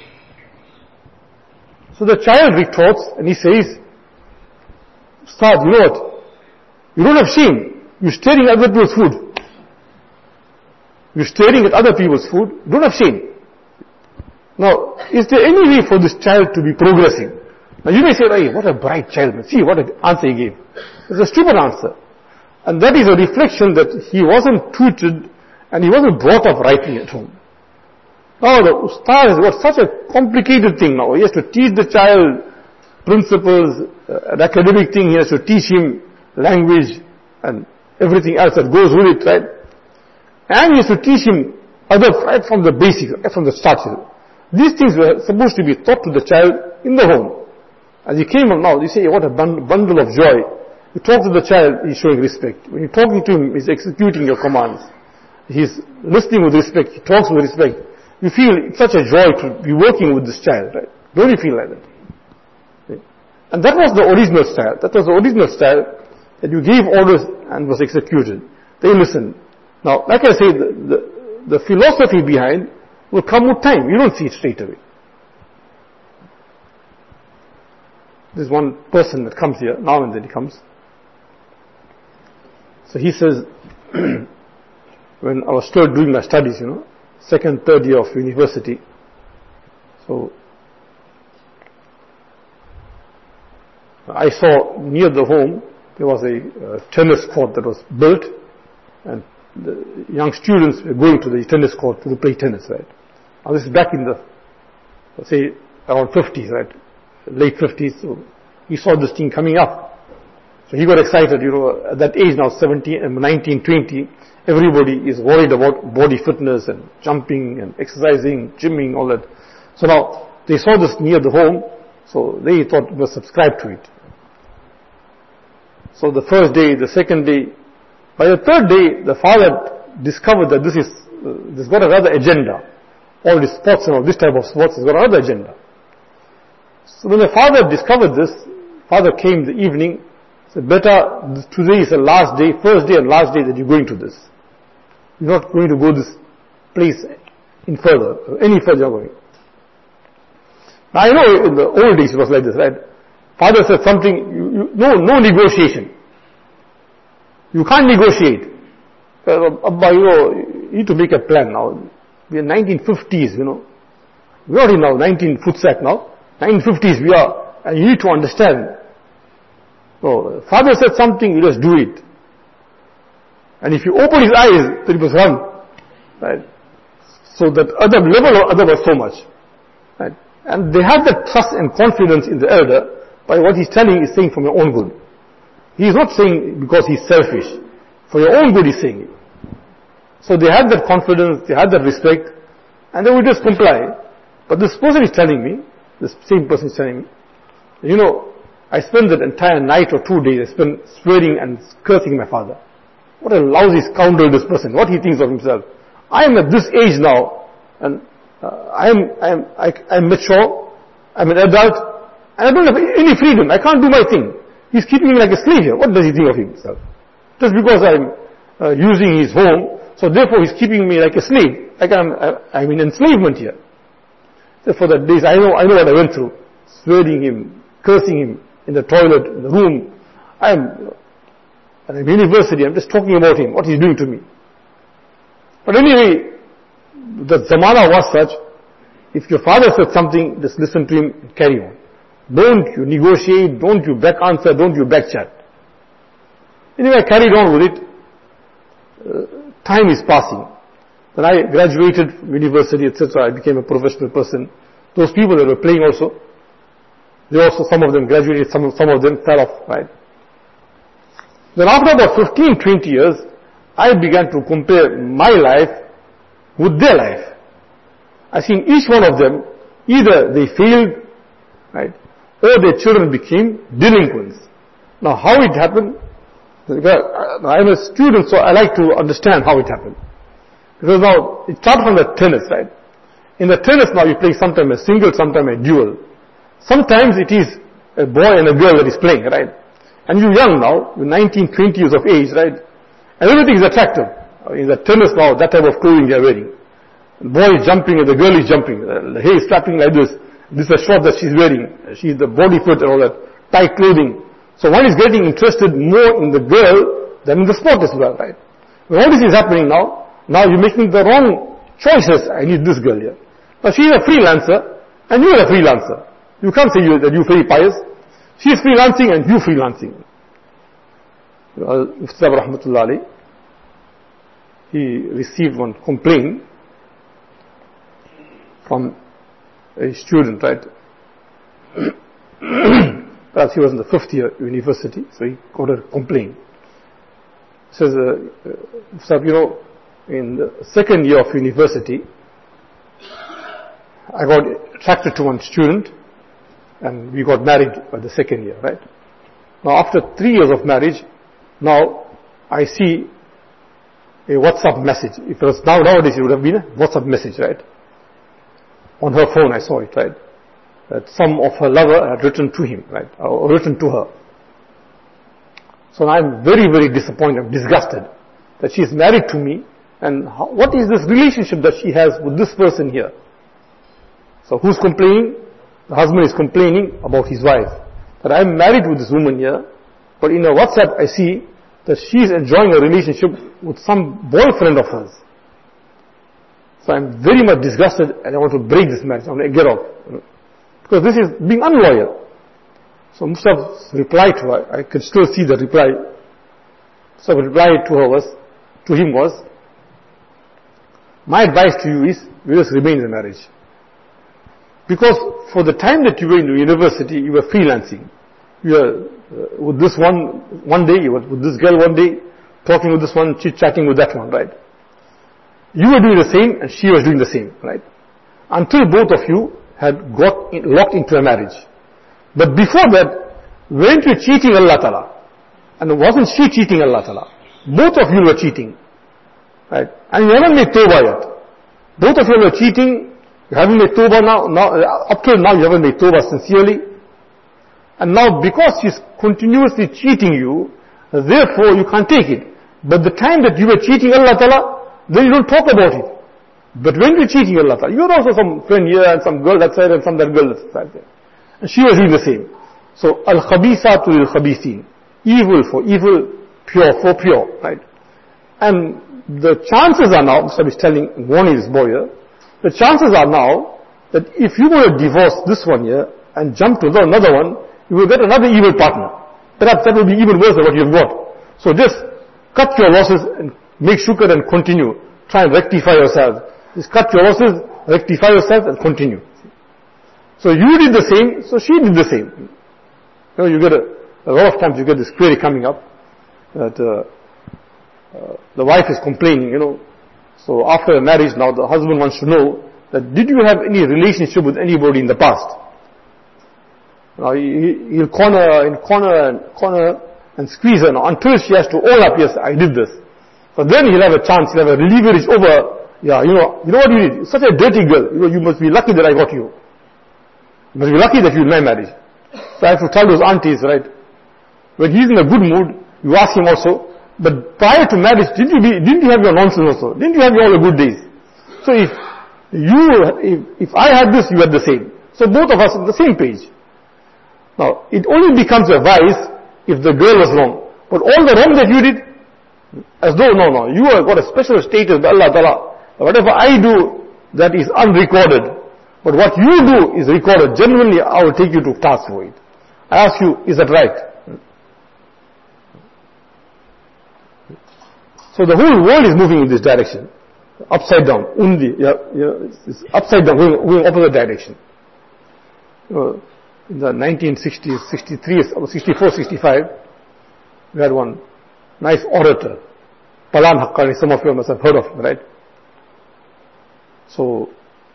So the child retorts and he says, Ustad, you know what? You don't have shame. You're staring at other people's food. You're staring at other people's food. You don't have shame. Now, is there any way for this child to be progressing? Now you may say, hey, what a bright child. See what an answer he gave. It's a stupid answer. And that is a reflection that he wasn't tutored and he wasn't brought up rightly at home. Now the ustad has got such a complicated thing now. He has to teach the child principles, uh, an academic thing. He has to teach him language and everything else that goes with it, right? And he has to teach him other, right from the basics, right from the start. These things were supposed to be taught to the child in the home. As he came up now, you say, what a bundle of joy. You talk to the child, he's showing respect. When you're talking to him, he's executing your commands. He's listening with respect, he talks with respect. You feel it's such a joy to be working with this child, right? Don't you feel like that? Okay. And that was the original style. That was the original style, that you gave orders and was executed. They listened. Now, like I say, the, the, the philosophy behind will come with time. You don't see it straight away. There's one person that comes here, now and then he comes. So he says, when I was still doing my studies, you know, second, third year of university, so I saw near the home, there was a uh, tennis court that was built, and the young students were going to the tennis court to play tennis, right? Now this is back in the, let's say, around fifties, right? Late fifties, so he saw this thing coming up. So he got excited, you know, at that age now, seventeen, nineteen, twenty, everybody is worried about body fitness and jumping and exercising, gymming, all that. So now, they saw this near the home, so they thought we must subscribe to it. So the first day, the second day, by the third day, the father discovered that this is, uh, this got another agenda. All these sports and all this type of sports has got another agenda. So when the father discovered this, father came the evening, said, better, today is the last day, first day and last day that you're going to this. You're not going to go this place in further, any further you're going. Now I know in the old days it was like this, right? Father said something, you, you, no, no negotiation. You can't negotiate. Uh, Abba, you know, you need to make a plan now. We are nineteen fifties, you know. We are in now nineteen footsack now. nineteen fifties we are, and you need to understand. So, father said something, you just do it. And if you open his eyes, then he must run. Right? So that other level of other was so much. Right? And they had that trust and confidence in the elder, by what he's telling is saying from your own good. He is not saying because he's selfish. For your own good he's saying it. So they had that confidence, they had that respect. And then we just comply. But this person is telling me, this same person is telling me, you know, I spent that entire night or two days, I spent swearing and cursing my father. What a lousy scoundrel this person, what he thinks of himself. I am at this age now, and uh, I am, I am, I, I am mature, I am an adult, and I don't have any freedom, I can't do my thing. He's keeping me like a slave here. What does he think of himself? Just because I'm uh, using his home, so therefore he's keeping me like a slave, like I'm, I'm in enslavement here. So for that days, I know, I know what I went through, swearing him, cursing him, in the toilet, in the room. I am, you know, at a university, I'm just talking about him, what he's doing to me. But anyway, the zamana was such, if your father said something, just listen to him and carry on. Don't you negotiate, don't you back answer, don't you back chat. Anyway, I carried on with it. Uh, time is passing. Then I graduated from university, et cetera. I became a professional person. Those people that were playing also, they also, some of them graduated, some, some of them fell off, right? Then after about fifteen, twenty years, I began to compare my life with their life. I seen each one of them, either they failed, right, or their children became delinquents. Now how it happened, I'm a student, so I like to understand how it happened. Because now, it started from the tennis, right? In the tennis now you play sometimes a single, sometimes a dual. Sometimes it is a boy and a girl that is playing, right? And you're young now, you're nineteen, twenty years of age, right? And everything is attractive. In the tennis now, that type of clothing they are wearing. The boy is jumping and the girl is jumping. The hair is strapping like this. This is a short that she's wearing. She's the body fit and all that. Tight clothing. So one is getting interested more in the girl than in the sport as well, right? When all this is happening now, now you're making the wrong choices. I need this girl here. Now she is a freelancer and you are a freelancer. You can't say you, that you're very pious. She is freelancing and you freelancing. Mufti Sahib Rahmatullah Ali, he received one complaint from a student, right? Perhaps he was in the fifth year university, so he got a complaint. He says, uh, uh, Sahib, you know, in the second year of university, I got attracted to one student, and we got married by the second year, right? Now after three years of marriage, now I see a WhatsApp message. If it was now, nowadays it would have been a WhatsApp message, right? On her phone I saw it, right? That some of her lover had written to him, right? Or written to her. So I'm very, very disappointed, I'm disgusted that she is married to me, and how, what is this relationship that she has with this person here? So who's complaining? The husband is complaining about his wife, that I'm married with this woman here, but in a WhatsApp I see that she is enjoying a relationship with some boyfriend of hers. So I'm very much disgusted and I want to break this marriage. I want to get out. Because this is being unloyal. So Mustaf's reply to her, I could still see the reply. So the reply to her was, to him was, my advice to you is, you just remain in the marriage. Because for the time that you were in the university, you were freelancing. You were uh, with this one, one day, you were with this girl one day, talking with this one, chit-chatting with that one, right? You were doing the same and she was doing the same, right? Until both of you had got in, locked into a marriage. But before that, weren't you cheating Allah Ta'ala? And wasn't she cheating Allah Ta'ala? Both of you were cheating, right? And you haven't made tawbah yet. Both of you were cheating. You haven't made tawbah now, now, up till now you haven't made tawbah sincerely. And now because she's continuously cheating you, therefore you can't take it. But the time that you were cheating Allah Ta'ala, then you don't talk about it. But when you're cheating Allah Ta'ala, you're also some friend here and some girl that side and some that girl that side there. And she was doing the same. So, al-khabisatu lil-khabisin. Evil for evil, pure for pure, right? And the chances are now, Mister is telling, warning this boy here, the chances are now that if you were to divorce this one here and jump to the another one, you will get another evil partner. Perhaps that will be even worse than what you've got. So just cut your losses and make shukr and continue. Try and rectify yourself. Just cut your losses, rectify yourself and continue. So you did the same, so she did the same. You know, you get a, a lot of times you get this query coming up that uh, uh, the wife is complaining, you know. So after a marriage now the husband wants to know that did you have any relationship with anybody in the past? Now, he, he'll corner and corner and corner and squeeze her now, until she has to own up, yes, I did this. So then he'll have a chance, he'll have a leverage over, yeah, you know, you know what you did? You're such a dirty girl. You know, you must be lucky that I got you. You must be lucky that you in my marriage. So I have to tell those aunties, right? When he's in a good mood, you ask him also, but prior to marriage, didn't you be, didn't you have your nonsense also? Didn't you have all the good days? So if you, if, if I had this, you had the same. So both of us on the same page. Now, it only becomes a vice if the girl was wrong. But all the wrong that you did, as though, no, no, you have got a special status by Allah Ta'ala. Whatever I do, that is unrecorded. But what you do is recorded. Genuinely, I will take you to task for it. I ask you, is that right? So the whole world is moving in this direction. Upside down. Undi, yeah, yeah, it's, it's upside down, going, going opposite direction. Uh, in the nineteen sixties, sixty-three, sixty-four, sixty-five, we had one nice orator, Palan Haqqani, some of you must have heard of him, right? So,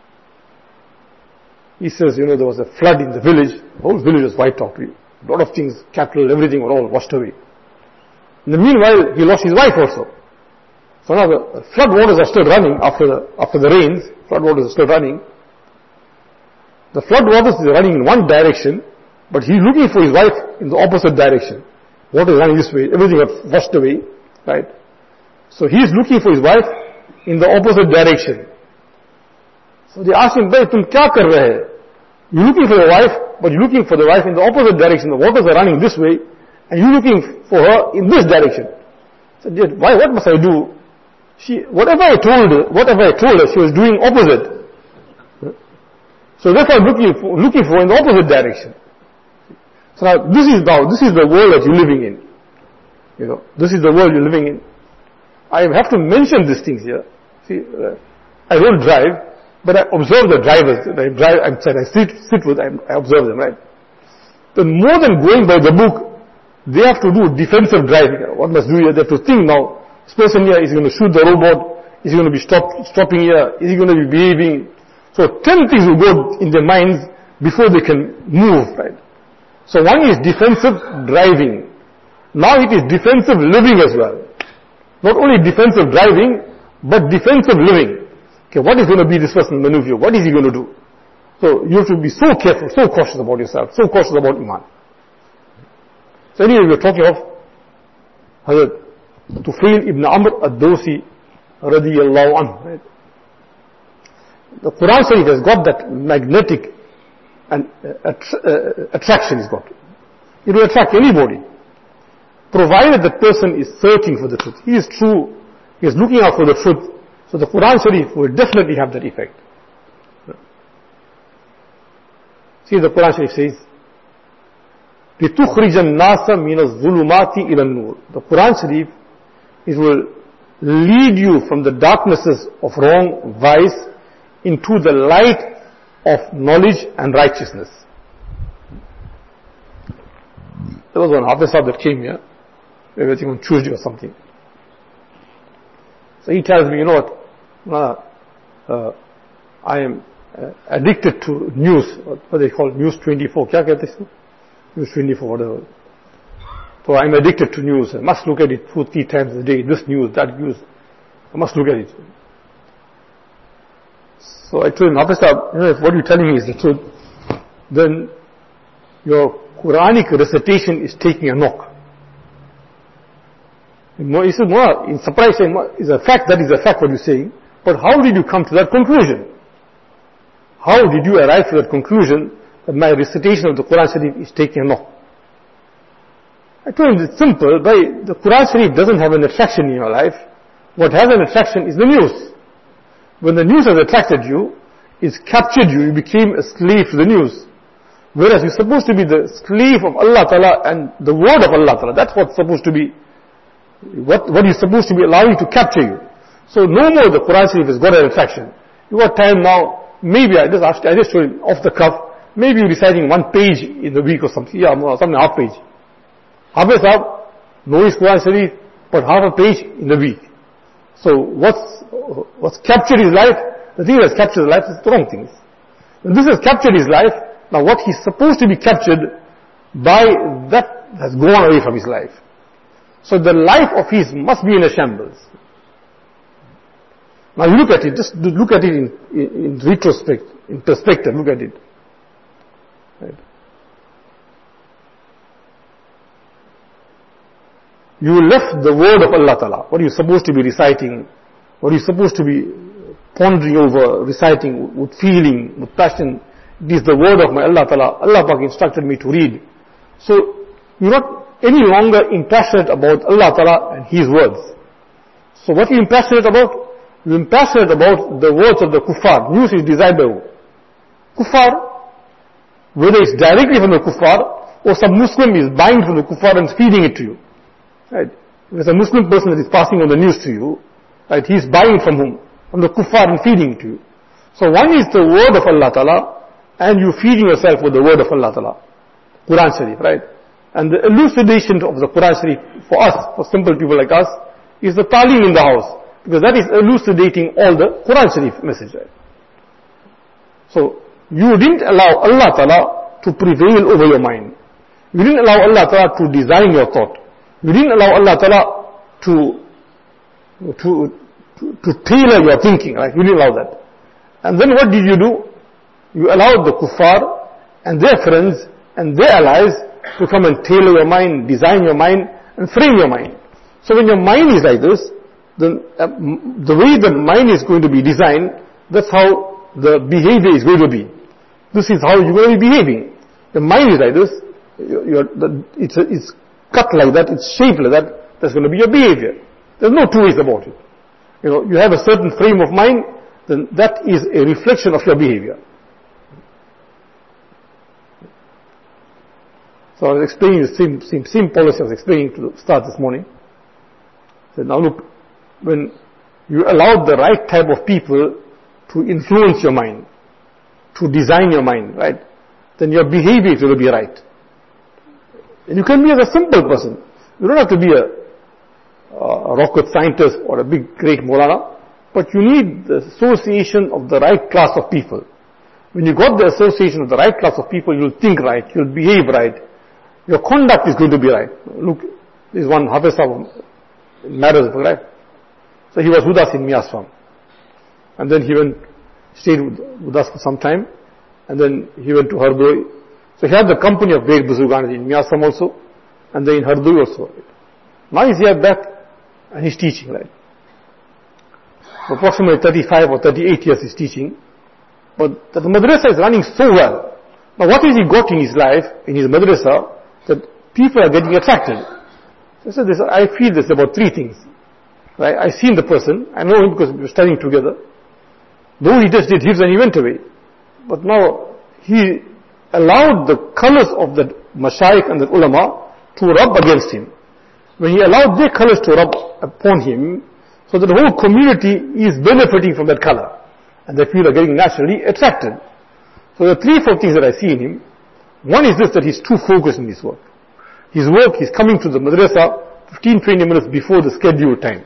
he says, you know, there was a flood in the village, the whole village was wiped out. A lot of things, cattle, everything were all washed away. In the meanwhile, he lost his wife also. So now the flood waters are still running after the, after the rains, flood waters are still running. The flood waters is running in one direction, but he's looking for his wife in the opposite direction. Water is running this way, everything got washed away, right? So he's looking for his wife in the opposite direction. So they asked him, "Bhai, tum kya kar rahe hai? You're looking for your wife, but you're looking for the wife in the opposite direction. The waters are running this way, and you're looking for her in this direction." So he said, "Why, what must I do?" She, whatever I told her, whatever I told her, she was doing opposite. So therefore I'm looking for, looking for in the opposite direction. So now this is now, this is the world that you're living in. You know, this is the world you're living in. I have to mention these things here. See, uh, I don't drive, but I observe the drivers. I drive, I'm, I sit, sit with, I, I observe them, right? But more than going by the book, they have to do defensive driving. What must do here? They have to think now, this person here is going to shoot the robot, is he going to be stop, stopping here, is he going to be behaving? So ten things will go in their minds before they can move, right? So one is defensive driving. Now it is defensive living as well. Not only defensive driving, but defensive living. Okay, what is going to be this person's maneuver? What is he going to do? So you have to be so careful, so cautious about yourself, so cautious about Iman. So anyway, we're talking of Hazrat Tufail ibn Amr ad-Dawsi radiyallahu anhu, right? The Quran Sharif has got that magnetic and uh, attra- uh, attraction it's got. It will attract anybody, provided the person is searching for the truth. He is true, he is looking out for the truth. So the Quran Sharif will definitely have that effect. See, the Quran Sharif says, لِتُخْرِجَ النَّاسَ مِنَ الظُّلُمَاتِ إِلَى النُّورِ. The Quran Sharif is will lead you from the darknesses of wrong, vice, into the light of knowledge and righteousness. There was one Hafiz Sahib that came here, maybe I think on Tuesday or something. So he tells me, you know what, uh, uh, I am uh, addicted to news, what they call News twenty-four, kya kehte hain? News twenty-four, whatever. So I'm addicted to news, I must look at it two, three times a day, this news, that news, I must look at it. So I told him, Hafiz Sahib, you know, if what you're telling me is the truth, then your Quranic recitation is taking a knock. He said, no, in surprise, is a fact, that is a fact what you're saying, but how did you come to that conclusion? How did you arrive to that conclusion that my recitation of the Quran Sharif is taking a knock? I told him it's simple, by the Quran Sharif doesn't have an attraction in your life. What has an attraction is the news. When the news has attracted you, it's captured you, you became a slave to the news. Whereas you're supposed to be the slave of Allah Ta'ala and the word of Allah Ta'ala. That's what's supposed to be, what, what is supposed to be allowing to capture you. So no more the Quran Sharif has got an attraction. You got time now, maybe I just asked, I just told him off the cuff, maybe you're reciting one page in the week or something, yeah, something half page. Hafiz Sahib, no is Quran Sharif, but half a page in the week. So what's, what's captured his life? The thing that has captured his life is the wrong things. When this has captured his life, now what he's supposed to be captured by, that has gone away from his life. So the life of his must be in a shambles. Now you look at it, just look at it in, in, in retrospect, in perspective, look at it. Right. You left the word of Allah Ta'ala, what you're supposed to be reciting, what you're supposed to be pondering over, reciting with feeling, with passion. It is the word of my Allah Ta'ala. Allah Pak instructed me to read. So, you're not any longer impassionate about Allah Ta'ala and His words. So what are you impassionate about? You're impassionate about the words of the kuffar. News is desired by who? Kuffar. Whether it's directly from the kuffar, or some Muslim is buying from the kuffar and feeding it to you. Right? There's a Muslim person that is passing on the news to you. Right? He's buying from whom? From the kuffar and feeding it to you. So one is the word of Allah Ta'ala, and you feeding yourself with the word of Allah Ta'ala. Quran Sharif, right? And the elucidation of the Quran Sharif for us, for simple people like us, is the talim in the house. Because that is elucidating all the Quran Sharif message, right? So, you didn't allow Allah Ta'ala to prevail over your mind. You didn't allow Allah Ta'ala to design your thought. You didn't allow Allah Ta'ala to, to, to, to tailor your thinking, right? You didn't allow that. And then what did you do? You allowed the kuffar and their friends and their allies to come and tailor your mind, design your mind, and frame your mind. So when your mind is like this, then uh, the way the mind is going to be designed, that's how the behavior is going to be. This is how you're going to be behaving. The mind is like this, you're, you're, it's, a, it's cut like that, it's shaped like that, that's going to be your behavior. There's no two ways about it. You know, you have a certain frame of mind, then that is a reflection of your behavior. So I was explaining the same, same, same policy I was explaining to start this morning. So now look, when you allow the right type of people to influence your mind, to design your mind, right, then your behavior is going to be right. And you can be as a simple person. You don't have to be a, a rocket scientist or a big, great Maulana, but you need the association of the right class of people. When you got the association of the right class of people, you'll think right, you'll behave right, your conduct is going to be right. Look, there is one Hafiz Sahib in Matters, right? So he was with us in Mias farm. And then he went, stayed with, with us for some time. And then he went to Hardoi. So he had the company of great Buzurgan in Mias farm also. And then in Hardoi also. Now he's here back and he's teaching, right? For approximately thirty-five or thirty-eight years he's teaching. But the madrasa is running so well. Now what has he got in his life, in his madrasa, that people are getting attracted? So this, I feel this about three things. Right? I've seen the person, I know him because we were studying together. Though he just did hifz and he went away. But now, he allowed the colors of the mashayikh and the ulama to rub against him. When he allowed their colors to rub upon him, so that the whole community is benefiting from that color. And that people are getting naturally attracted. So the three, four things that I see in him, one is this, that he's too focused in his work. His work, he's coming to the madrasa fifteen, twenty minutes before the scheduled time.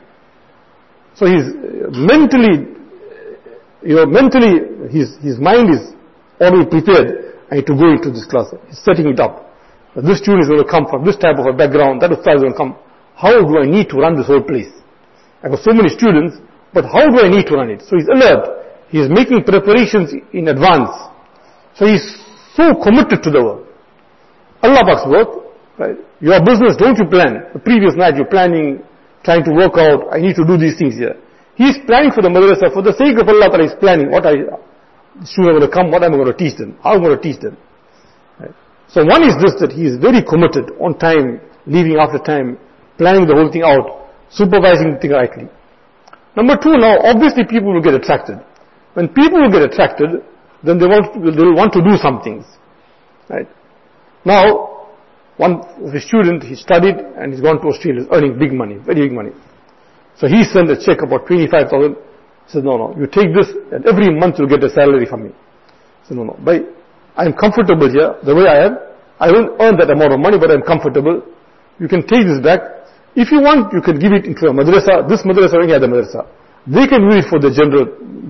So he's mentally, you know, mentally, his, his mind is already prepared, I need to go into this class. He's setting it up. This student is going to come from this type of a background, that ustad is going to come. How do I need to run this whole place? I've got so many students, but how do I need to run it? So he's alert. He's making preparations in advance. So he's so committed to the work. Allah Pak's work, right? Your business, don't you plan? The previous night you're planning, trying to work out, I need to do these things here. He's planning for the madrasa, for the sake of Allah Ta'ala, he's planning what I, the students are going to come, what am I going to teach them, how am I going to teach them. Right? So one is this, that he is very committed, on time, leaving after time, planning the whole thing out, supervising the thing rightly. Number two, now obviously people will get attracted. When people will get attracted, then they want, they will want to do some things. Right? Now, one of his student, he studied and he's gone to Australia, earning big money, very big money. So he sent a check about twenty-five thousand. He said, no, no, you take this and every month you'll get a salary from me. He said, no, no, but I'm comfortable here, the way I am. I don't earn that amount of money, but I'm comfortable. You can take this back. If you want, you can give it into a madrasa. This madrasa or any other madrasa. They can use it for the general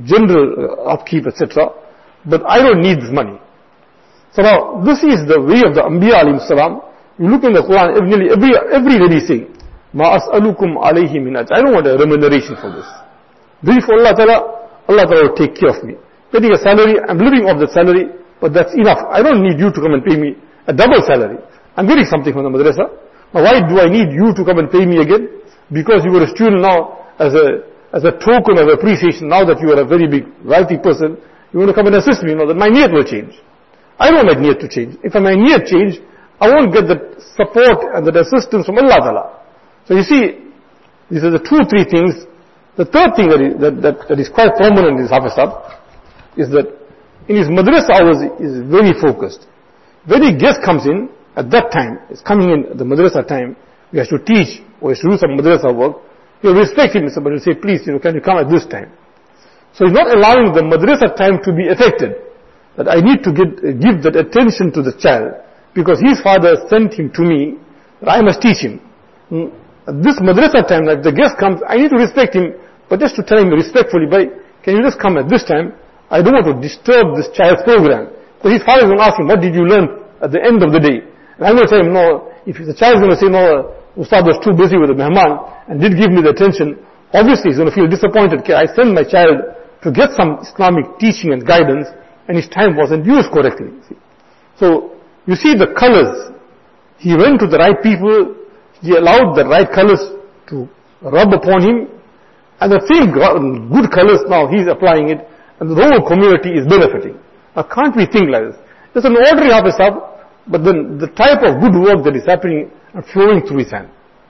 general upkeep, et cetera. But I don't need this money. So now, this is the way of the Anbiya alayhi salam. You look in the Quran, nearly every, every lady is saying, Ma as'alukum alayhi min ajr. I don't want a remuneration for this. Do it for Allah Ta'ala, Allah Ta'ala will take care of me. Getting a salary, I'm living off the salary, but that's enough. I don't need you to come and pay me a double salary. I'm getting something from the madrasa. Now why do I need you to come and pay me again? Because you were a student now, as a, as a token of appreciation, now that you are a very big, wealthy person, you want to come and assist me, now that my niyat will change. I don't want my niyat to change. If my niyat change, I won't get the support and the assistance from Allah Ta'ala. So you see, these are the two, three things. The third thing that is, that, that, that is quite prominent in his Hafiz Sahib is that in his madrasa hours is very focused. When a guest comes in, at that time, is coming in at the madrasa time, he has to teach or he has to do some madrasa work, you respect him, but you say, please, you know, can you come at this time? So he's not allowing the madrasa time to be affected. That I need to get, give that attention to the child, because his father sent him to me, that I must teach him. At this madrasa time, if the guest comes, I need to respect him, but just to tell him respectfully, but can you just come at this time? I don't want to disturb this child's program. Because his father is going to ask him, what did you learn at the end of the day? And I'm going to tell him, no, if the child is going to say, no, Ustad was too busy with the mehman and did give me the attention, obviously he's going to feel disappointed. Okay, I sent my child to get some Islamic teaching and guidance, and his time wasn't used correctly. See? So, you see the colors. He went to the right people, he allowed the right colors to rub upon him, and the same good colors now he's applying it, and the whole community is benefiting. Now can't we think like this? It's an ordinary Hafiz Sahib, but then the type of good work that is happening and flowing through his hand.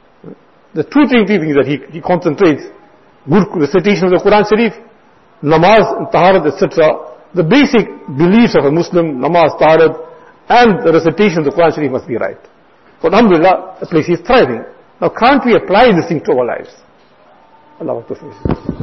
The two, three things that he, he concentrates, good recitation of the Quran Sharif, namaz, and taharat, et cetera. The basic beliefs of a Muslim, namaz, taharat, and the recitation of the Quran Sharif must be right. So alhamdulillah, the place is thriving. Now can't we apply this thing to our lives? Allah Akbar.